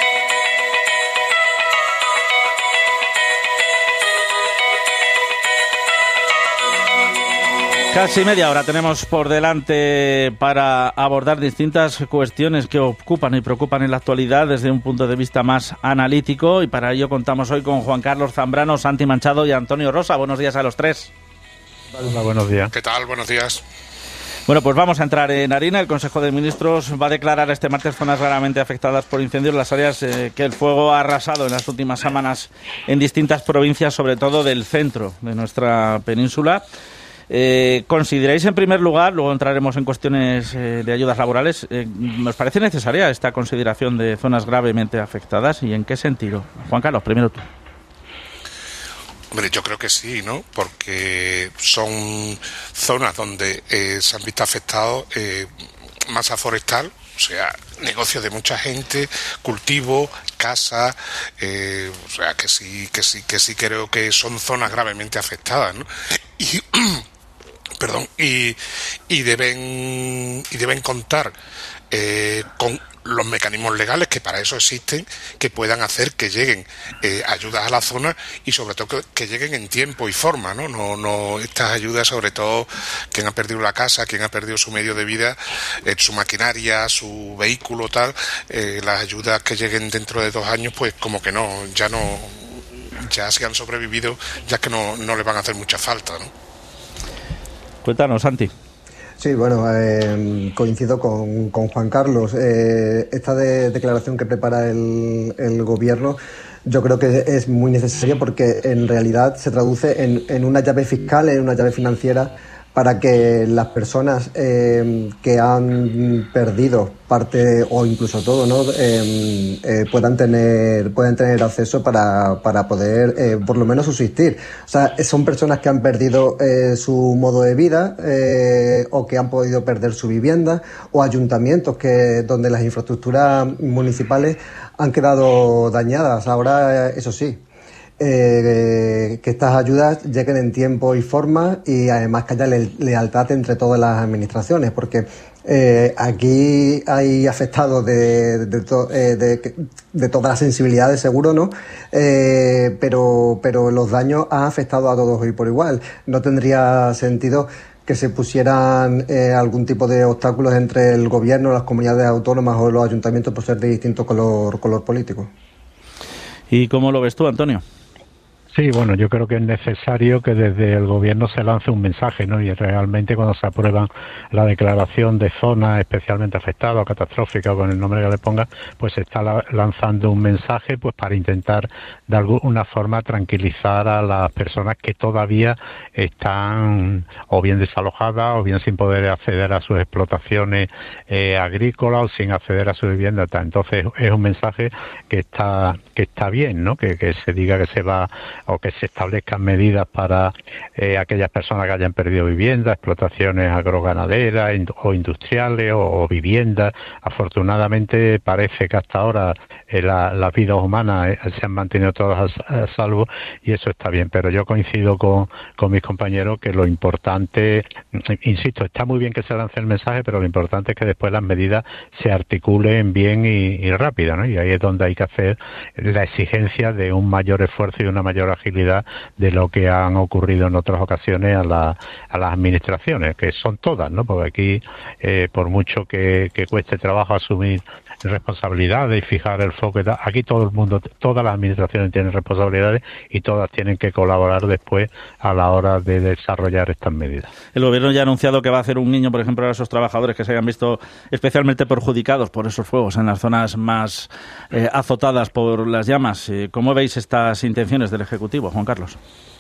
Casi media hora tenemos por delante para abordar distintas cuestiones que ocupan y preocupan en la actualidad desde un punto de vista más analítico, y para ello contamos hoy con Juan Carlos Zambrano, Santi Manchado y Antonio Rosa. Buenos días a los tres.
Hola, buenos días.
¿Qué tal? Buenos días.
Bueno, pues vamos a entrar en harina. El Consejo de Ministros va a declarar este martes zonas claramente afectadas por incendios, las áreas que el fuego ha arrasado en las últimas semanas en distintas provincias, sobre todo del centro de nuestra península. ¿Consideráis en primer lugar, luego entraremos en cuestiones de ayudas laborales, ¿nos parece necesaria esta consideración de zonas gravemente afectadas y en qué sentido? Juan Carlos, primero tú.
Hombre, yo creo que sí, ¿no? Porque son zonas donde se han visto afectados masa forestal, o sea, negocios de mucha gente, cultivo, casa, o sea, que sí creo que son zonas gravemente afectadas, ¿no? Y deben contar con los mecanismos legales que para eso existen, que puedan hacer que lleguen ayudas a la zona y sobre todo que lleguen en tiempo y forma, ¿no? No estas ayudas, sobre todo quien ha perdido la casa, quien ha perdido su medio de vida, su maquinaria, su vehículo, tal, las ayudas que lleguen dentro de 2 años, pues como que ya si han sobrevivido, ya que no les van a hacer mucha falta, ¿no?
Cuéntanos, Santi.
Sí, bueno, coincido con Juan Carlos. Esta declaración que prepara el Gobierno yo creo que es muy necesaria porque en realidad se traduce en una llave fiscal, en una llave financiera para que las personas que han perdido parte o incluso todo, ¿no? puedan tener acceso para poder por lo menos subsistir. O sea, son personas que han perdido su modo de vida o que han podido perder su vivienda, o ayuntamientos donde las infraestructuras municipales han quedado dañadas. Ahora, eso sí, que estas ayudas lleguen en tiempo y forma, y además que haya lealtad entre todas las administraciones, porque aquí hay afectados de todas las sensibilidades, seguro, ¿no? Pero los daños han afectado a todos y por igual. No tendría sentido que se pusieran algún tipo de obstáculos entre el gobierno, las comunidades autónomas o los ayuntamientos por ser de distinto color político.
¿Y cómo lo ves tú, Antonio?
Sí, bueno, yo creo que es necesario que desde el gobierno se lance un mensaje, ¿no? Y realmente cuando se aprueba la declaración de zona especialmente afectada o catastrófica, o con el nombre que le ponga, pues se está lanzando un mensaje pues para intentar de alguna forma tranquilizar a las personas que todavía están o bien desalojadas o bien sin poder acceder a sus explotaciones agrícolas o sin acceder a su vivienda. Entonces es un mensaje que está bien, ¿no? Que se diga que se va, o que se establezcan medidas para aquellas personas que hayan perdido viviendas, explotaciones agroganaderas o industriales o viviendas. Afortunadamente parece que hasta ahora las vidas humanas se han mantenido todas a salvo, y eso está bien, pero yo coincido con mis compañeros que lo importante, insisto, está muy bien que se lance el mensaje, pero lo importante es que después las medidas se articulen bien y rápido, ¿no? Y ahí es donde hay que hacer la exigencia de un mayor esfuerzo y una mayor agilidad de lo que han ocurrido en otras ocasiones a las administraciones, que son todas, ¿no? Porque aquí, por mucho que cueste trabajo asumir responsabilidades y fijar el foco, aquí todo el mundo, todas las administraciones tienen responsabilidades y todas tienen que colaborar después a la hora de desarrollar estas medidas.
El gobierno ya ha anunciado que va a hacer un guiño, por ejemplo, a esos trabajadores que se hayan visto especialmente perjudicados por esos fuegos en las zonas más azotadas por las llamas. ¿Cómo veis estas intenciones del Ejecutivo, Juan Carlos?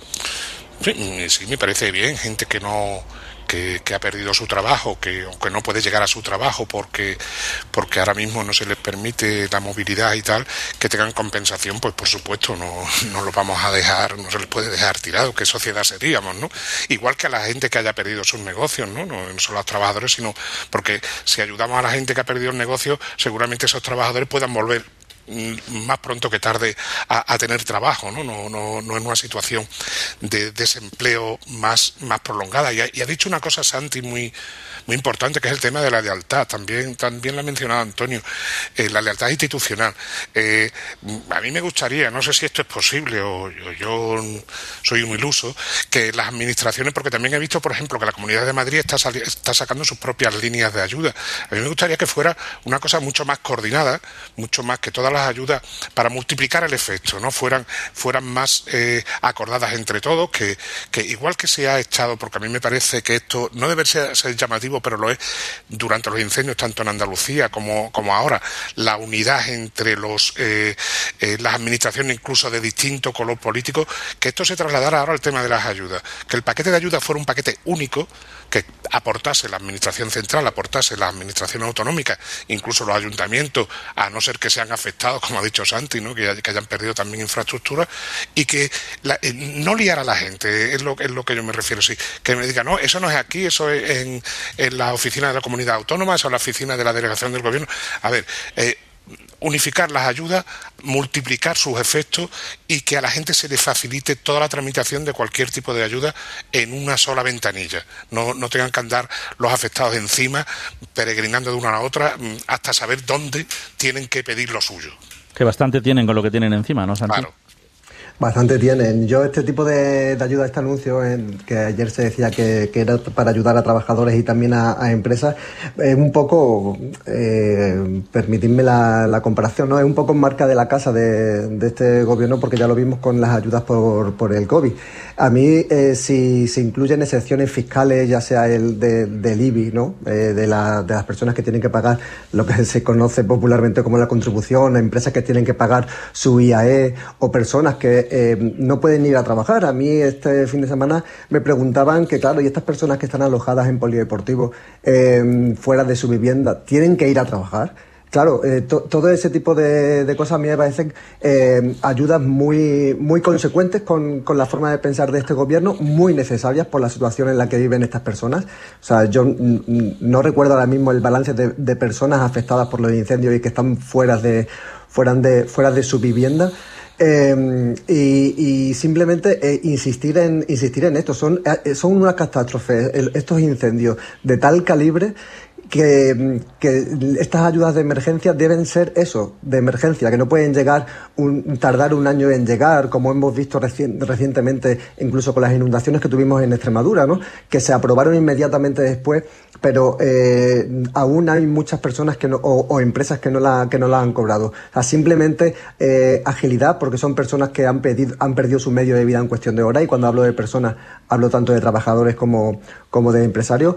Sí, me parece bien. Gente que ha perdido su trabajo, que no puede llegar a su trabajo porque ahora mismo no se les permite la movilidad y tal, que tengan compensación, pues por supuesto no los vamos a dejar, no se les puede dejar tirados. ¿Qué sociedad seríamos, no? Igual que a la gente que haya perdido sus negocios, no solo a los trabajadores, sino porque si ayudamos a la gente que ha perdido el negocio, seguramente esos trabajadores puedan volver más pronto que tarde a tener trabajo, ¿no? No en una situación de desempleo más prolongada. Y ha dicho una cosa, Santi, muy importante, que es el tema de la lealtad. También lo ha mencionado Antonio, la lealtad institucional. A mí me gustaría, no sé si esto es posible o yo soy un iluso, que las administraciones, porque también he visto, por ejemplo, que la Comunidad de Madrid está sacando sus propias líneas de ayuda. A mí me gustaría que fuera una cosa mucho más coordinada, mucho más que todas las ayudas, para multiplicar el efecto, ¿no? Fueran más acordadas entre todos, que igual que se ha echado, porque a mí me parece que esto no debe ser llamativo, pero lo es durante los incendios tanto en Andalucía como ahora, la unidad entre las administraciones incluso de distinto color político, que esto se trasladara ahora al tema de las ayudas, que el paquete de ayudas fuera un paquete único, que aportase la administración central, aportase la administración autonómica, incluso los ayuntamientos, a no ser que sean afectados, como ha dicho Santi, ¿no? que hayan perdido también infraestructura, y que no liar a la gente, es lo que yo me refiero, sí, que me diga, no, eso no es aquí, eso es en la oficina de la comunidad autónoma, eso es la oficina de la delegación del gobierno. A ver, unificar las ayudas, multiplicar sus efectos y que a la gente se le facilite toda la tramitación de cualquier tipo de ayuda en una sola ventanilla. No tengan que andar los afectados encima, peregrinando de una a la otra, hasta saber dónde tienen que pedir lo suyo.
Que bastante tienen con lo que tienen encima, ¿no, Santi?
Claro.
Bastante tienen. Yo este tipo de ayuda, este anuncio que ayer se decía que era para ayudar a trabajadores y también a empresas, un poco, permitidme la comparación, ¿no? Es un poco en marca de la casa de este gobierno, porque ya lo vimos con las ayudas por el COVID. A mí, si se incluyen excepciones fiscales, ya sea el del IBI, ¿no? De las personas que tienen que pagar lo que se conoce popularmente como la contribución, empresas que tienen que pagar su IAE o personas que no pueden ir a trabajar. A mí este fin de semana me preguntaban que, claro, y estas personas que están alojadas en polideportivos fuera de su vivienda, ¿tienen que ir a trabajar? Claro, todo ese tipo de cosas a mí me parecen ayudas muy consecuentes con la forma de pensar de este gobierno, muy necesarias por la situación en la que viven estas personas. O sea, yo no recuerdo ahora mismo el balance de personas afectadas por los incendios y que están fuera de su vivienda. Y simplemente insistir en esto. Son unas catástrofes estos incendios de tal calibre que estas ayudas de emergencia deben ser eso, de emergencia, que no pueden tardar un año en llegar, como hemos visto recientemente, incluso con las inundaciones que tuvimos en Extremadura, ¿no? Que se aprobaron inmediatamente después, pero aún hay muchas personas o empresas que no la han cobrado. O sea, simplemente agilidad, porque son personas que han perdido su medio de vida en cuestión de horas, y cuando hablo de personas hablo tanto de trabajadores como de empresarios.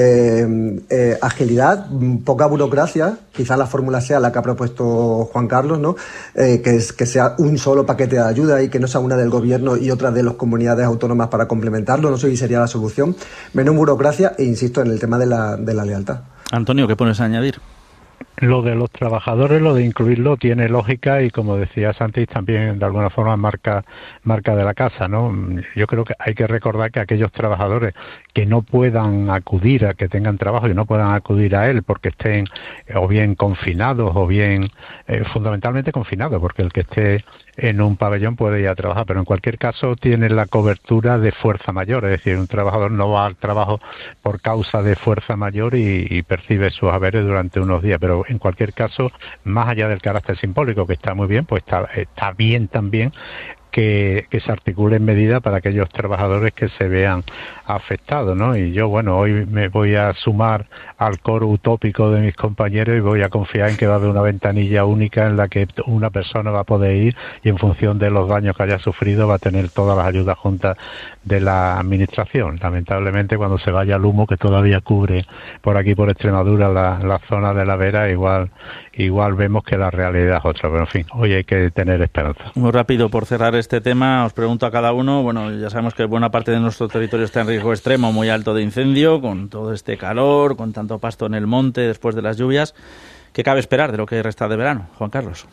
Agilidad, poca burocracia, quizás la fórmula sea la que ha propuesto Juan Carlos, ¿no? Que sea un solo paquete de ayuda y que no sea una del gobierno y otra de las comunidades autónomas para complementarlo. No sé si sería la solución. Menos burocracia e insisto en el tema de la lealtad.
Antonio, ¿qué pones a añadir?
Lo de los trabajadores, lo de incluirlo tiene lógica y, como decía Santi, también de alguna forma marca de la casa, ¿no? Yo creo que hay que recordar que aquellos trabajadores que no puedan acudir que tengan trabajo y no puedan acudir a él porque estén o bien confinados o bien fundamentalmente confinados, porque el que esté en un pabellón puede ir a trabajar, pero en cualquier caso tiene la cobertura de fuerza mayor, es decir, un trabajador no va al trabajo por causa de fuerza mayor y percibe sus haberes durante unos días, pero en cualquier caso, más allá del carácter simbólico, que está muy bien, pues está bien también que se articulen medidas para aquellos trabajadores que se vean afectados, ¿no? Y yo, bueno, hoy me voy a sumar al coro utópico de mis compañeros y voy a confiar en que va a haber una ventanilla única en la que una persona va a poder ir y en función de los daños que haya sufrido va a tener todas las ayudas juntas de la administración. Lamentablemente, cuando se vaya el humo que todavía cubre por aquí, por Extremadura, la zona de la Vera, igual vemos que la realidad es otra, pero en fin, hoy hay que tener esperanza.
Muy rápido, por cerrar este tema, os pregunto a cada uno, bueno, ya sabemos que buena parte de nuestro territorio está en riesgo extremo, muy alto de incendio, con todo este calor, con tanto pasto en el monte después de las lluvias. ¿Qué cabe esperar de lo que resta de verano, Juan Carlos?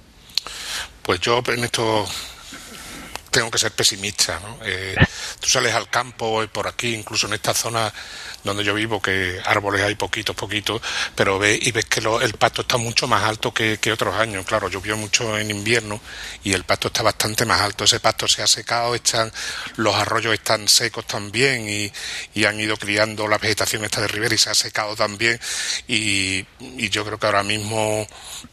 Pues yo en esto tengo que ser pesimista, ¿no? Tú sales al campo, por aquí, incluso en esta zona donde yo vivo, que árboles hay poquitos, pero ves que el pasto está mucho más alto que otros años. Claro, llovió mucho en invierno y el pasto está bastante más alto. Ese pasto se ha secado, los arroyos están secos también y han ido criando la vegetación esta de ribera y se ha secado también. Y yo creo que ahora mismo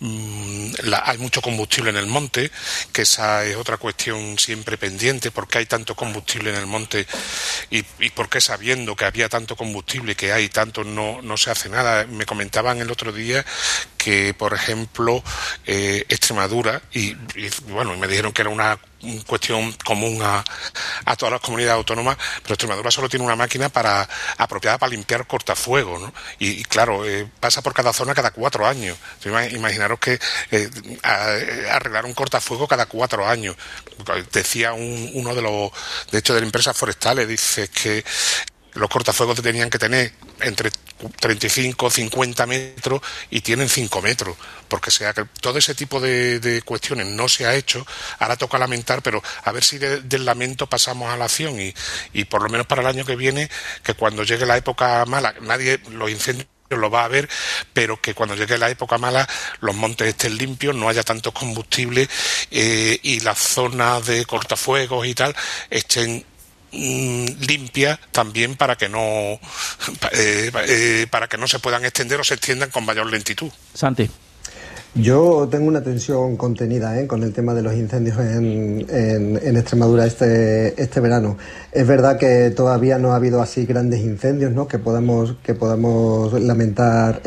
hay mucho combustible en el monte, que esa es otra cuestión siempre pendiente. ¿Por qué hay tanto combustible en el monte y por qué, sabiendo que había tanto combustible que hay tanto, no se hace nada? Me comentaban el otro día que, por ejemplo, Extremadura, y bueno, me dijeron que era una cuestión común a todas las comunidades autónomas, pero Extremadura solo tiene una máquina apropiada para limpiar cortafuegos, ¿no? Y claro, pasa por cada zona cada 4 años. Imaginaros que arreglar un cortafuego cada 4 años. Decía uno de hecho, de las empresas forestales, dice que los cortafuegos tenían que tener entre 35 o 50 metros y tienen 5 metros, porque que todo ese tipo de cuestiones no se ha hecho. Ahora toca lamentar, pero a ver si del lamento pasamos a la acción y por lo menos para el año que viene, que cuando llegue la época mala, los incendios lo va a ver, pero que cuando llegue la época mala los montes estén limpios, no haya tantos combustibles y las zonas de cortafuegos y tal estén limpia también, para que no se puedan extender o se extiendan con mayor lentitud.
Santi.
Yo tengo una tensión contenida con el tema de los incendios en Extremadura este verano. Es verdad que todavía no ha habido así grandes incendios, ¿no? que podamos lamentar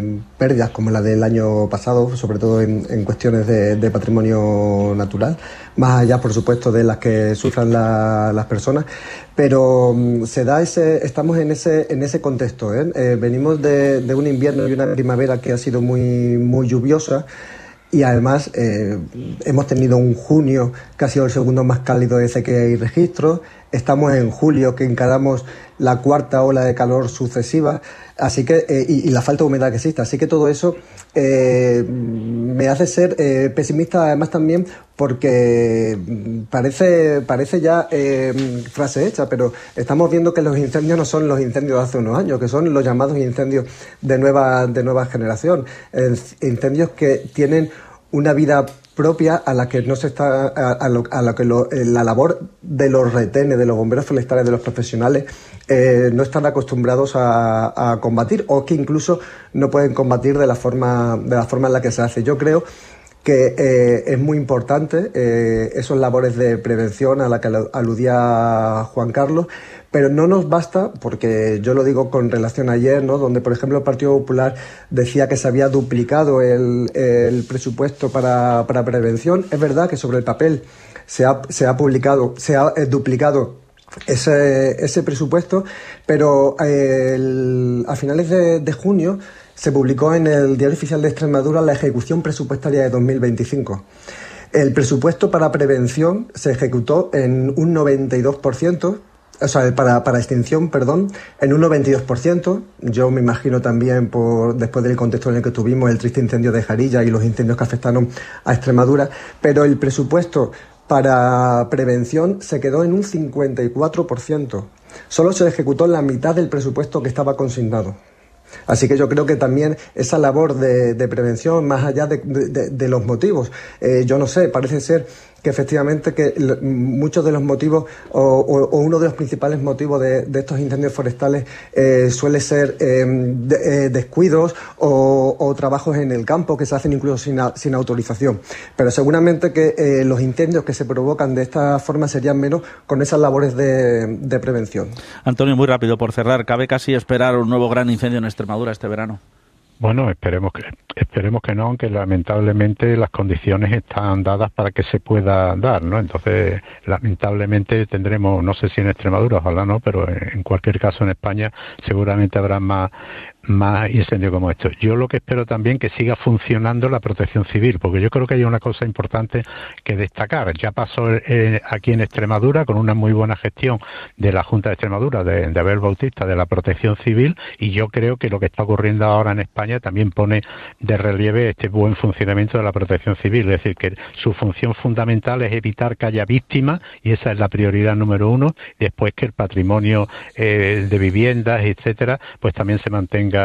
pérdidas como la del año pasado, sobre todo en cuestiones de patrimonio natural, más allá, por supuesto, de las que sufran las personas. Pero estamos en ese contexto, ¿eh? Venimos de un invierno y una primavera que ha sido muy lluviosa. Y además hemos tenido un junio que ha sido el segundo más cálido desde que hay registros. Estamos en julio, que encaramos la cuarta ola de calor sucesiva, así que y la falta de humedad que existe. Así que todo eso me hace ser pesimista, además también porque parece ya frase hecha, pero estamos viendo que los incendios no son los incendios de hace unos años, que son los llamados incendios de nueva generación, incendios que tienen una vida propia a la que no se está la labor de los retenes, de los bomberos forestales, de los profesionales no están acostumbrados a combatir, o que incluso no pueden combatir de la forma en la que se hace. Yo creo que es muy importante esos labores de prevención a la que aludía Juan Carlos, pero no nos basta, porque yo lo digo con relación a ayer, ¿no?, donde por ejemplo el Partido Popular decía que se había duplicado el presupuesto para prevención. Es verdad que sobre el papel se ha duplicado ese presupuesto, pero a finales de junio se publicó en el Diario Oficial de Extremadura la ejecución presupuestaria de 2025. El presupuesto para prevención se ejecutó en un 92%, o sea, para extinción, perdón, en un 92%. Yo me imagino también, después del contexto en el que tuvimos el triste incendio de Jarilla y los incendios que afectaron a Extremadura, pero el presupuesto para prevención se quedó en un 54%. Solo se ejecutó la mitad del presupuesto que estaba consignado. Así que yo creo que también esa labor de prevención, más allá de los motivos, yo no sé, parece ser que efectivamente que muchos de los motivos o uno de los principales motivos de estos incendios forestales suele ser descuidos o trabajos en el campo que se hacen incluso sin autorización. Pero seguramente que los incendios que se provocan de esta forma serían menos con esas labores de prevención.
Antonio, muy rápido, por cerrar, ¿cabe casi esperar un nuevo gran incendio en Extremadura este verano?
Bueno, esperemos que no, aunque lamentablemente las condiciones están dadas para que se pueda dar, ¿no? Entonces, lamentablemente tendremos, no sé si en Extremadura, ojalá no, pero en cualquier caso en España seguramente habrá más incendios como estos. Yo lo que espero también que siga funcionando la protección civil, porque yo creo que hay una cosa importante que destacar. Ya pasó aquí en Extremadura con una muy buena gestión de la Junta de Extremadura, de Abel Bautista, de la protección civil, y yo creo que lo que está ocurriendo ahora en España también pone de relieve este buen funcionamiento de la protección civil. Es decir, que su función fundamental es evitar que haya víctimas, y esa es la prioridad número uno, y después que el patrimonio de viviendas, etcétera, pues también se mantenga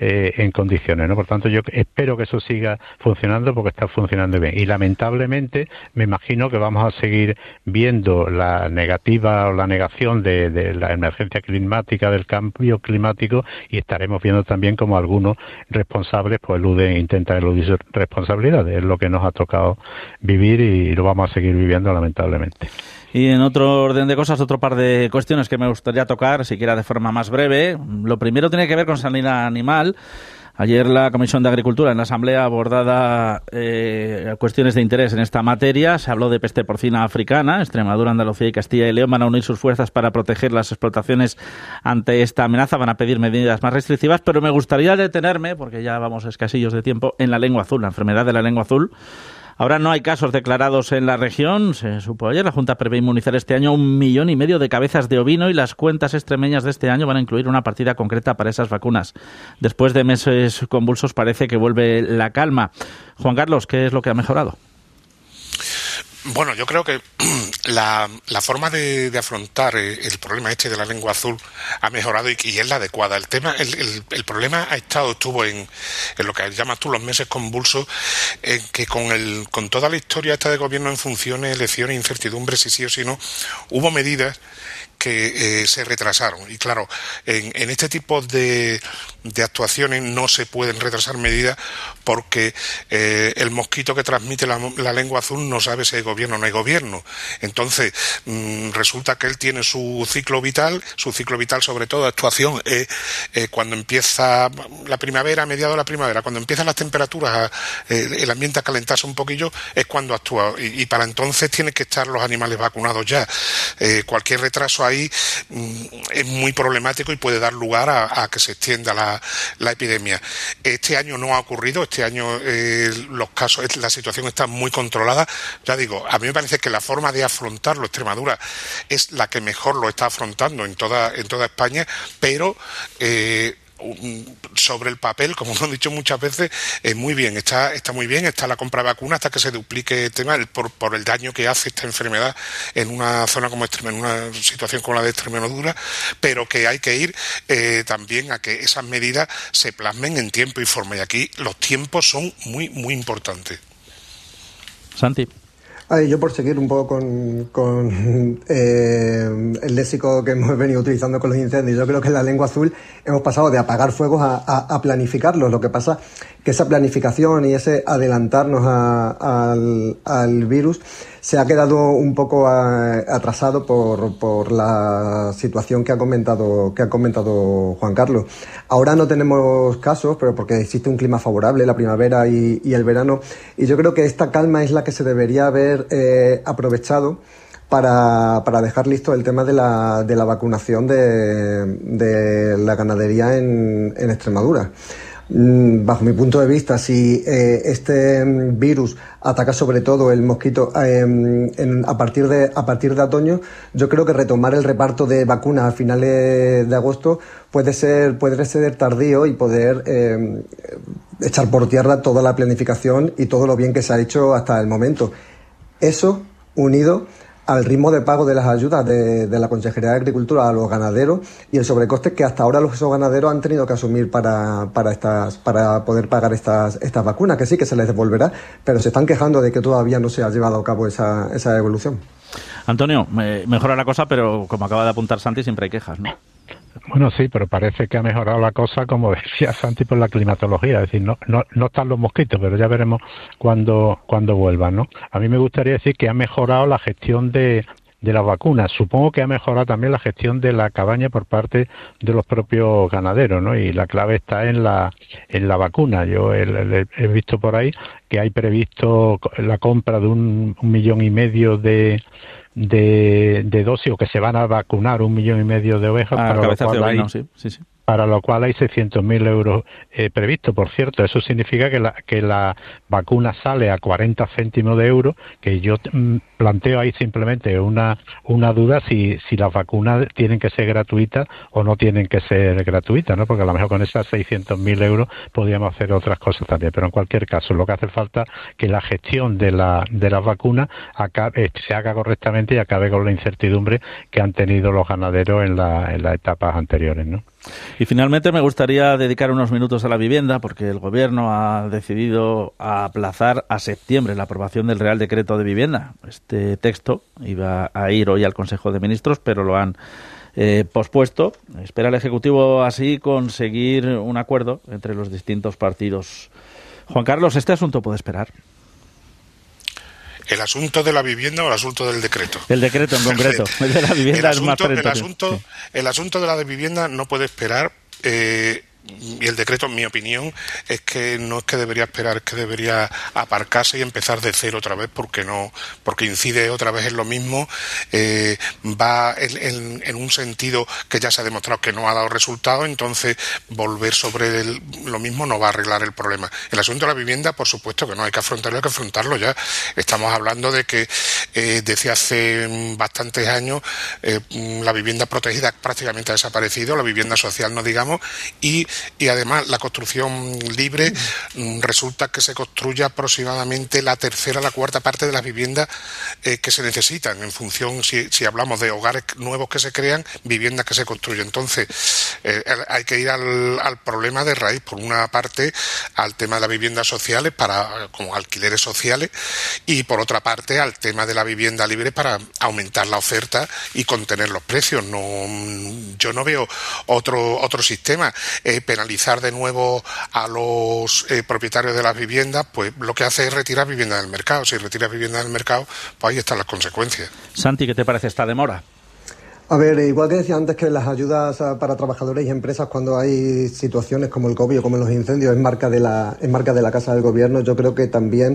en condiciones, ¿no? Por tanto, yo espero que eso siga funcionando, porque está funcionando bien. Y lamentablemente me imagino que vamos a seguir viendo la negativa o la negación de la emergencia climática, del cambio climático, y estaremos viendo también como algunos responsables pues intentan eludir sus responsabilidades. Es lo que nos ha tocado vivir y lo vamos a seguir viviendo, lamentablemente.
Y en otro orden de cosas, otro par de cuestiones que me gustaría tocar, siquiera de forma más breve. Lo primero tiene que ver con sanidad animal. Ayer la Comisión de Agricultura en la Asamblea abordada cuestiones de interés en esta materia. Se habló de peste porcina africana. Extremadura, Andalucía y Castilla y León van a unir sus fuerzas para proteger las explotaciones ante esta amenaza. Van a pedir medidas más restrictivas, pero me gustaría detenerme, porque ya vamos escasillos de tiempo, en la lengua azul, la enfermedad de la lengua azul. Ahora no hay casos declarados en la región, se supo ayer. La Junta prevé inmunizar este año 1,5 millones de cabezas de ovino, y las cuentas extremeñas de este año van a incluir una partida concreta para esas vacunas. Después de meses convulsos parece que vuelve la calma. Juan Carlos, ¿qué es lo que ha mejorado?
Bueno, yo creo que la forma de afrontar el problema este de la lengua azul ha mejorado y es la adecuada. El problema estuvo en lo que llamas tú los meses convulsos, en que con toda la historia esta de gobierno en funciones, elecciones, incertidumbre, si sí o si no, hubo medidas que se retrasaron. Y claro, en este tipo de actuaciones no se pueden retrasar medidas porque el mosquito que transmite la lengua azul no sabe si hay gobierno o no hay gobierno. Entonces, resulta que él tiene su ciclo vital sobre todo de actuación cuando empieza la primavera, a mediados de la primavera, cuando empiezan las temperaturas, el ambiente a calentarse un poquillo, es cuando actúa, y para entonces tienen que estar los animales vacunados ya. Cualquier retraso ahí es muy problemático y puede dar lugar a que se extienda la epidemia. Este año no ha ocurrido, este año los casos, la situación está muy controlada. Ya digo, a mí me parece que la forma de afrontarlo Extremadura es la que mejor lo está afrontando en toda España, pero sobre el papel, como lo han dicho muchas veces, muy bien, está muy bien, está la compra de vacunas hasta que se duplique el tema por el daño que hace esta enfermedad en una zona como en una situación como la de Extremadura, pero que hay que ir también a que esas medidas se plasmen en tiempo y forma, y aquí los tiempos son muy, muy importantes.
Santi.
Yo por seguir un poco con el léxico que hemos venido utilizando con los incendios, yo creo que en la lengua azul hemos pasado de apagar fuegos a planificarlos. Lo que pasa que esa planificación y ese adelantarnos al virus se ha quedado un poco atrasado por la situación que ha comentado Juan Carlos. Ahora no tenemos casos, pero porque existe un clima favorable, la primavera y el verano, y yo creo que esta calma es la que se debería haber aprovechado para dejar listo el tema de la vacunación de la ganadería en Extremadura. Bajo mi punto de vista, si este virus ataca sobre todo el mosquito a partir de otoño, yo creo que retomar el reparto de vacunas a finales de agosto puede ser tardío y poder echar por tierra toda la planificación y todo lo bien que se ha hecho hasta el momento. Eso unido al ritmo de pago de las ayudas de la Consejería de Agricultura a los ganaderos y el sobrecoste que hasta ahora esos ganaderos han tenido que asumir para poder pagar estas vacunas, que sí que se les devolverá, pero se están quejando de que todavía no se ha llevado a cabo esa evolución.
Antonio, mejora la cosa, pero como acaba de apuntar Santi, siempre hay quejas, ¿no?
Bueno, sí, pero parece que ha mejorado la cosa, como decía Santi, por la climatología. Es decir, no están los mosquitos, pero ya veremos cuando vuelvan, ¿no? A mí me gustaría decir que ha mejorado la gestión de las vacunas. Supongo que ha mejorado también la gestión de la cabaña por parte de los propios ganaderos, ¿no? Y la clave está en la vacuna. Yo he visto por ahí que hay previsto la compra de 1,5 millones de dosis, o que se van a vacunar 1,5 millones de ovejas, para lo cual hay 600.000 euros previstos. Por cierto, eso significa que la vacuna sale a 40 céntimos de euro, que yo planteo ahí simplemente una duda si las vacunas tienen que ser gratuitas o no tienen que ser gratuitas, ¿no? Porque a lo mejor con esas 600.000 euros podríamos hacer otras cosas también, pero en cualquier caso lo que hace falta es que la gestión de las vacunas se haga correctamente y acabe con la incertidumbre que han tenido los ganaderos en las etapas anteriores, ¿no?
Y finalmente me gustaría dedicar unos minutos a la vivienda, porque el Gobierno ha decidido aplazar a septiembre la aprobación del Real Decreto de Vivienda. Este texto iba a ir hoy al Consejo de Ministros, pero lo han pospuesto. Espera el Ejecutivo así conseguir un acuerdo entre los distintos partidos. Juan Carlos, ¿este asunto puede esperar?
¿El asunto de la vivienda o el asunto del decreto?
El decreto en concreto. El de la vivienda es más
el asunto de la vivienda no puede esperar. Y el decreto, en mi opinión, es que no es que debería esperar, es que debería aparcarse y empezar de cero otra vez, porque incide otra vez en lo mismo, va en un sentido que ya se ha demostrado que no ha dado resultado, entonces volver sobre lo mismo no va a arreglar el problema. El asunto de la vivienda, por supuesto que no hay que afrontarlo ya. Estamos hablando de que desde hace bastantes años la vivienda protegida prácticamente ha desaparecido, la vivienda social no digamos, y además la construcción libre resulta que se construye aproximadamente la tercera, la cuarta parte de las viviendas que se necesitan en función, si hablamos de hogares nuevos que se crean, viviendas que se construyen. Entonces hay que ir al problema de raíz, por una parte al tema de las viviendas sociales como alquileres sociales, y por otra parte al tema de la vivienda libre para aumentar la oferta y contener los precios. Yo no veo otro sistema. penalizar de nuevo a los propietarios de las viviendas, pues lo que hace es retirar vivienda del mercado. Si retiras vivienda del mercado, pues ahí están las consecuencias.
Santi, ¿qué te parece esta demora?
A ver, igual que decía antes que las ayudas para trabajadores y empresas cuando hay situaciones como el COVID o como los incendios es marca de la Casa del Gobierno, yo creo que también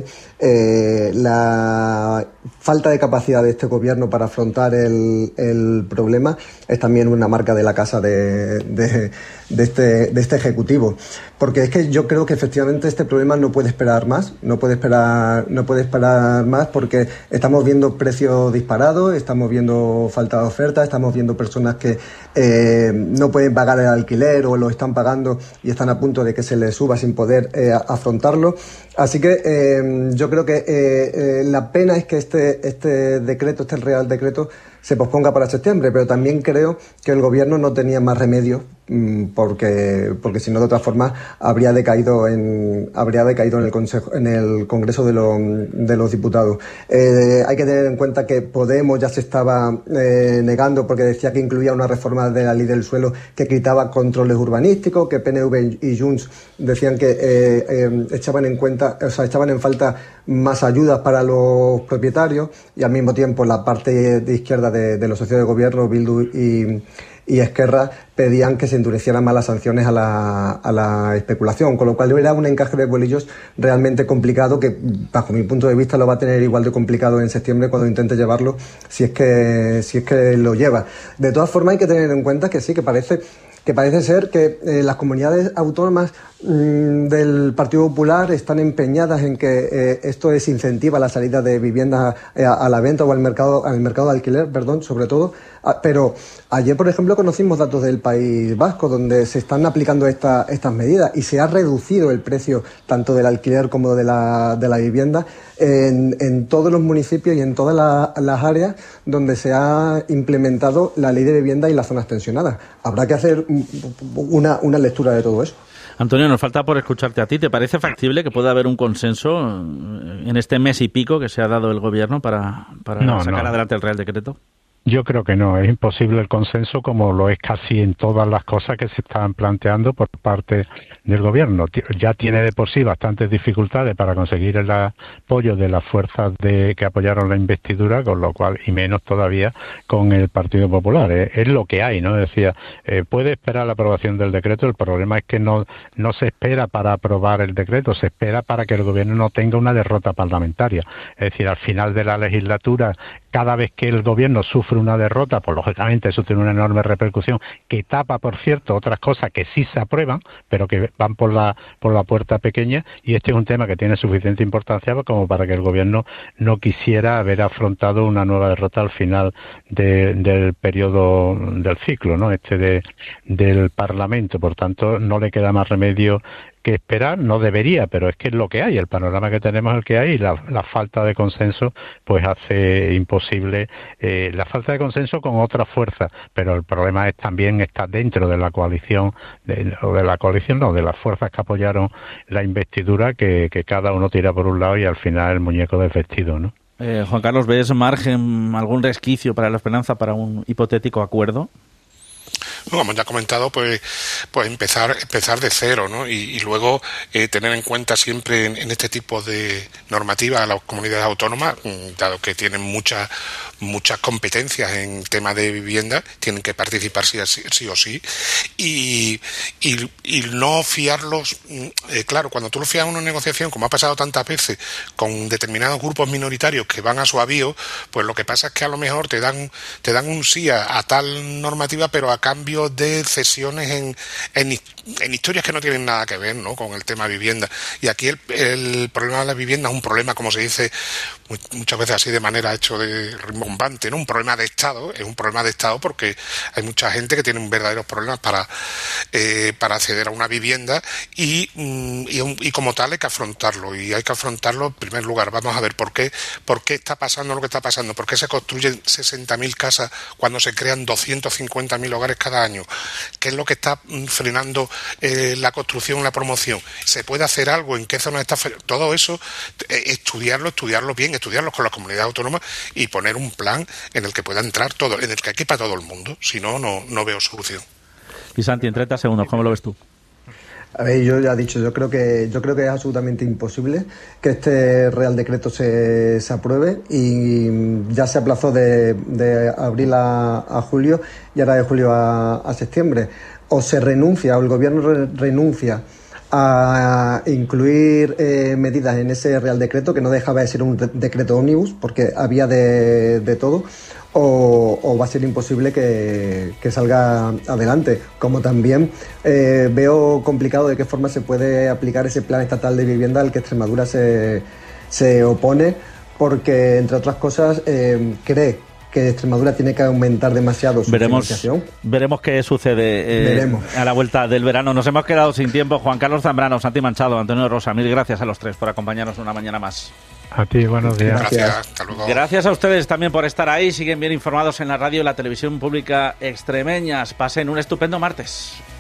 la falta de capacidad de este Gobierno para afrontar el problema es también una marca de la Casa de este Ejecutivo. Porque es que yo creo que efectivamente este problema no puede esperar más, no puede esperar más porque estamos viendo precios disparados, estamos viendo falta de oferta, estamos viendo personas que no pueden pagar el alquiler o lo están pagando y están a punto de que se les suba sin poder afrontarlo. Así que yo creo que la pena es que este Real Decreto se posponga para septiembre, pero también creo que el Gobierno no tenía más remedio porque si no de otra forma habría decaído en el Congreso de los Diputados. Hay que tener en cuenta que Podemos ya se estaba negando porque decía que incluía una reforma de la ley del suelo que quitaba controles urbanísticos, que PNV y Junts decían que echaban en falta más ayudas para los propietarios, y al mismo tiempo la parte de izquierda de los socios de gobierno, Bildu y Esquerra, pedían que se endurecieran más las sanciones a la especulación, con lo cual era un encaje de bolillos realmente complicado que, bajo mi punto de vista, lo va a tener igual de complicado en septiembre cuando intente llevarlo, si es que lo lleva. De todas formas, hay que tener en cuenta que sí, que parece ser que las comunidades autónomas del Partido Popular están empeñadas en que esto desincentiva la salida de viviendas a la venta o al mercado de alquiler, sobre todo. Pero ayer, por ejemplo, conocimos datos del País Vasco donde se están aplicando estas medidas y se ha reducido el precio tanto del alquiler como de la vivienda en todos los municipios y en todas las áreas donde se ha implementado la ley de vivienda y las zonas tensionadas. Habrá que hacer una lectura de todo eso.
Antonio, nos falta por escucharte a ti. ¿Te parece factible que pueda haber un consenso en este mes y pico que se ha dado el Gobierno para sacar adelante el Real Decreto?
Yo creo que no, es imposible el consenso como lo es casi en todas las cosas que se están planteando por parte del Gobierno. Ya tiene de por sí bastantes dificultades para conseguir el apoyo de las fuerzas que apoyaron la investidura, con lo cual, y menos todavía con el Partido Popular. Es lo que hay, ¿no? Decía, puede esperar la aprobación del decreto, el problema es que no se espera para aprobar el decreto, se espera para que el Gobierno no tenga una derrota parlamentaria. Es decir, al final de la legislatura, cada vez que el Gobierno sufre una derrota, pues lógicamente eso tiene una enorme repercusión que tapa, por cierto, otras cosas que sí se aprueban, pero que van por la puerta pequeña, y este es un tema que tiene suficiente importancia como para que el Gobierno no quisiera haber afrontado una nueva derrota al final del periodo del ciclo, ¿no? Del Parlamento. Por tanto, no le queda más remedio que esperar, no debería, pero es que es lo que hay, el panorama que tenemos es el que hay, y la falta de consenso pues hace imposible la falta de consenso con otras fuerzas, pero el problema es también está dentro de la coalición, de las fuerzas que apoyaron la investidura, que cada uno tira por un lado y al final el muñeco desvestido, ¿no?
Juan Carlos, ¿ves margen, algún resquicio para la esperanza para un hipotético acuerdo?
Bueno, como ya he comentado, pues empezar de cero, ¿no? Y luego tener en cuenta siempre en este tipo de normativas a las comunidades autónomas, dado que tienen muchas competencias en tema de vivienda, tienen que participar sí o sí, y no fiarlos. Claro, cuando tú lo fías en una negociación, como ha pasado tantas veces con determinados grupos minoritarios que van a su avío, pues lo que pasa es que a lo mejor te dan un sí a tal normativa, pero a cambio de cesiones en historias que no tienen nada que ver, ¿no?, con el tema vivienda. Y aquí el problema de la vivienda es un problema, como se dice muchas veces así de manera hecho de rimbombante, ¿no? Un problema de Estado, es un problema de Estado porque hay mucha gente que tiene verdaderos problemas para acceder a una vivienda y como tal hay que afrontarlo, y hay que afrontarlo en primer lugar. Vamos a ver por qué está pasando lo que está pasando, por qué se construyen 60.000 casas cuando se crean 250.000 hogares cada año, qué es lo que está frenando la construcción, la promoción, se puede hacer algo, en qué zona está, todo eso, estudiarlo bien, estudiarlo con las comunidades autónomas y poner un plan en el que pueda entrar todo, en el que quepa todo el mundo, si no veo solución.
Y Santi, en 30 segundos, ¿cómo lo ves tú?
A ver, yo ya he dicho, yo creo que es absolutamente imposible que este Real Decreto se apruebe, y ya se aplazó de abril a julio y ahora de julio a septiembre. O se renuncia, o el Gobierno renuncia a incluir medidas en ese Real Decreto, que no dejaba de ser un decreto ómnibus, porque había de todo, o va a ser imposible que salga adelante. Como también veo complicado de qué forma se puede aplicar ese plan estatal de vivienda al que Extremadura se opone, porque, entre otras cosas, cree que Extremadura tiene que aumentar demasiado su financiación.
Veremos qué sucede a la vuelta del verano. Nos hemos quedado sin tiempo. Juan Carlos Zambrano, Santi Manchado, Antonio Rosa, mil gracias a los tres por acompañarnos una mañana más.
A ti, buenos días.
Gracias, hasta luego.
Gracias a ustedes también por estar ahí. Siguen bien informados en la radio y la televisión pública extremeñas. Pasen un estupendo martes.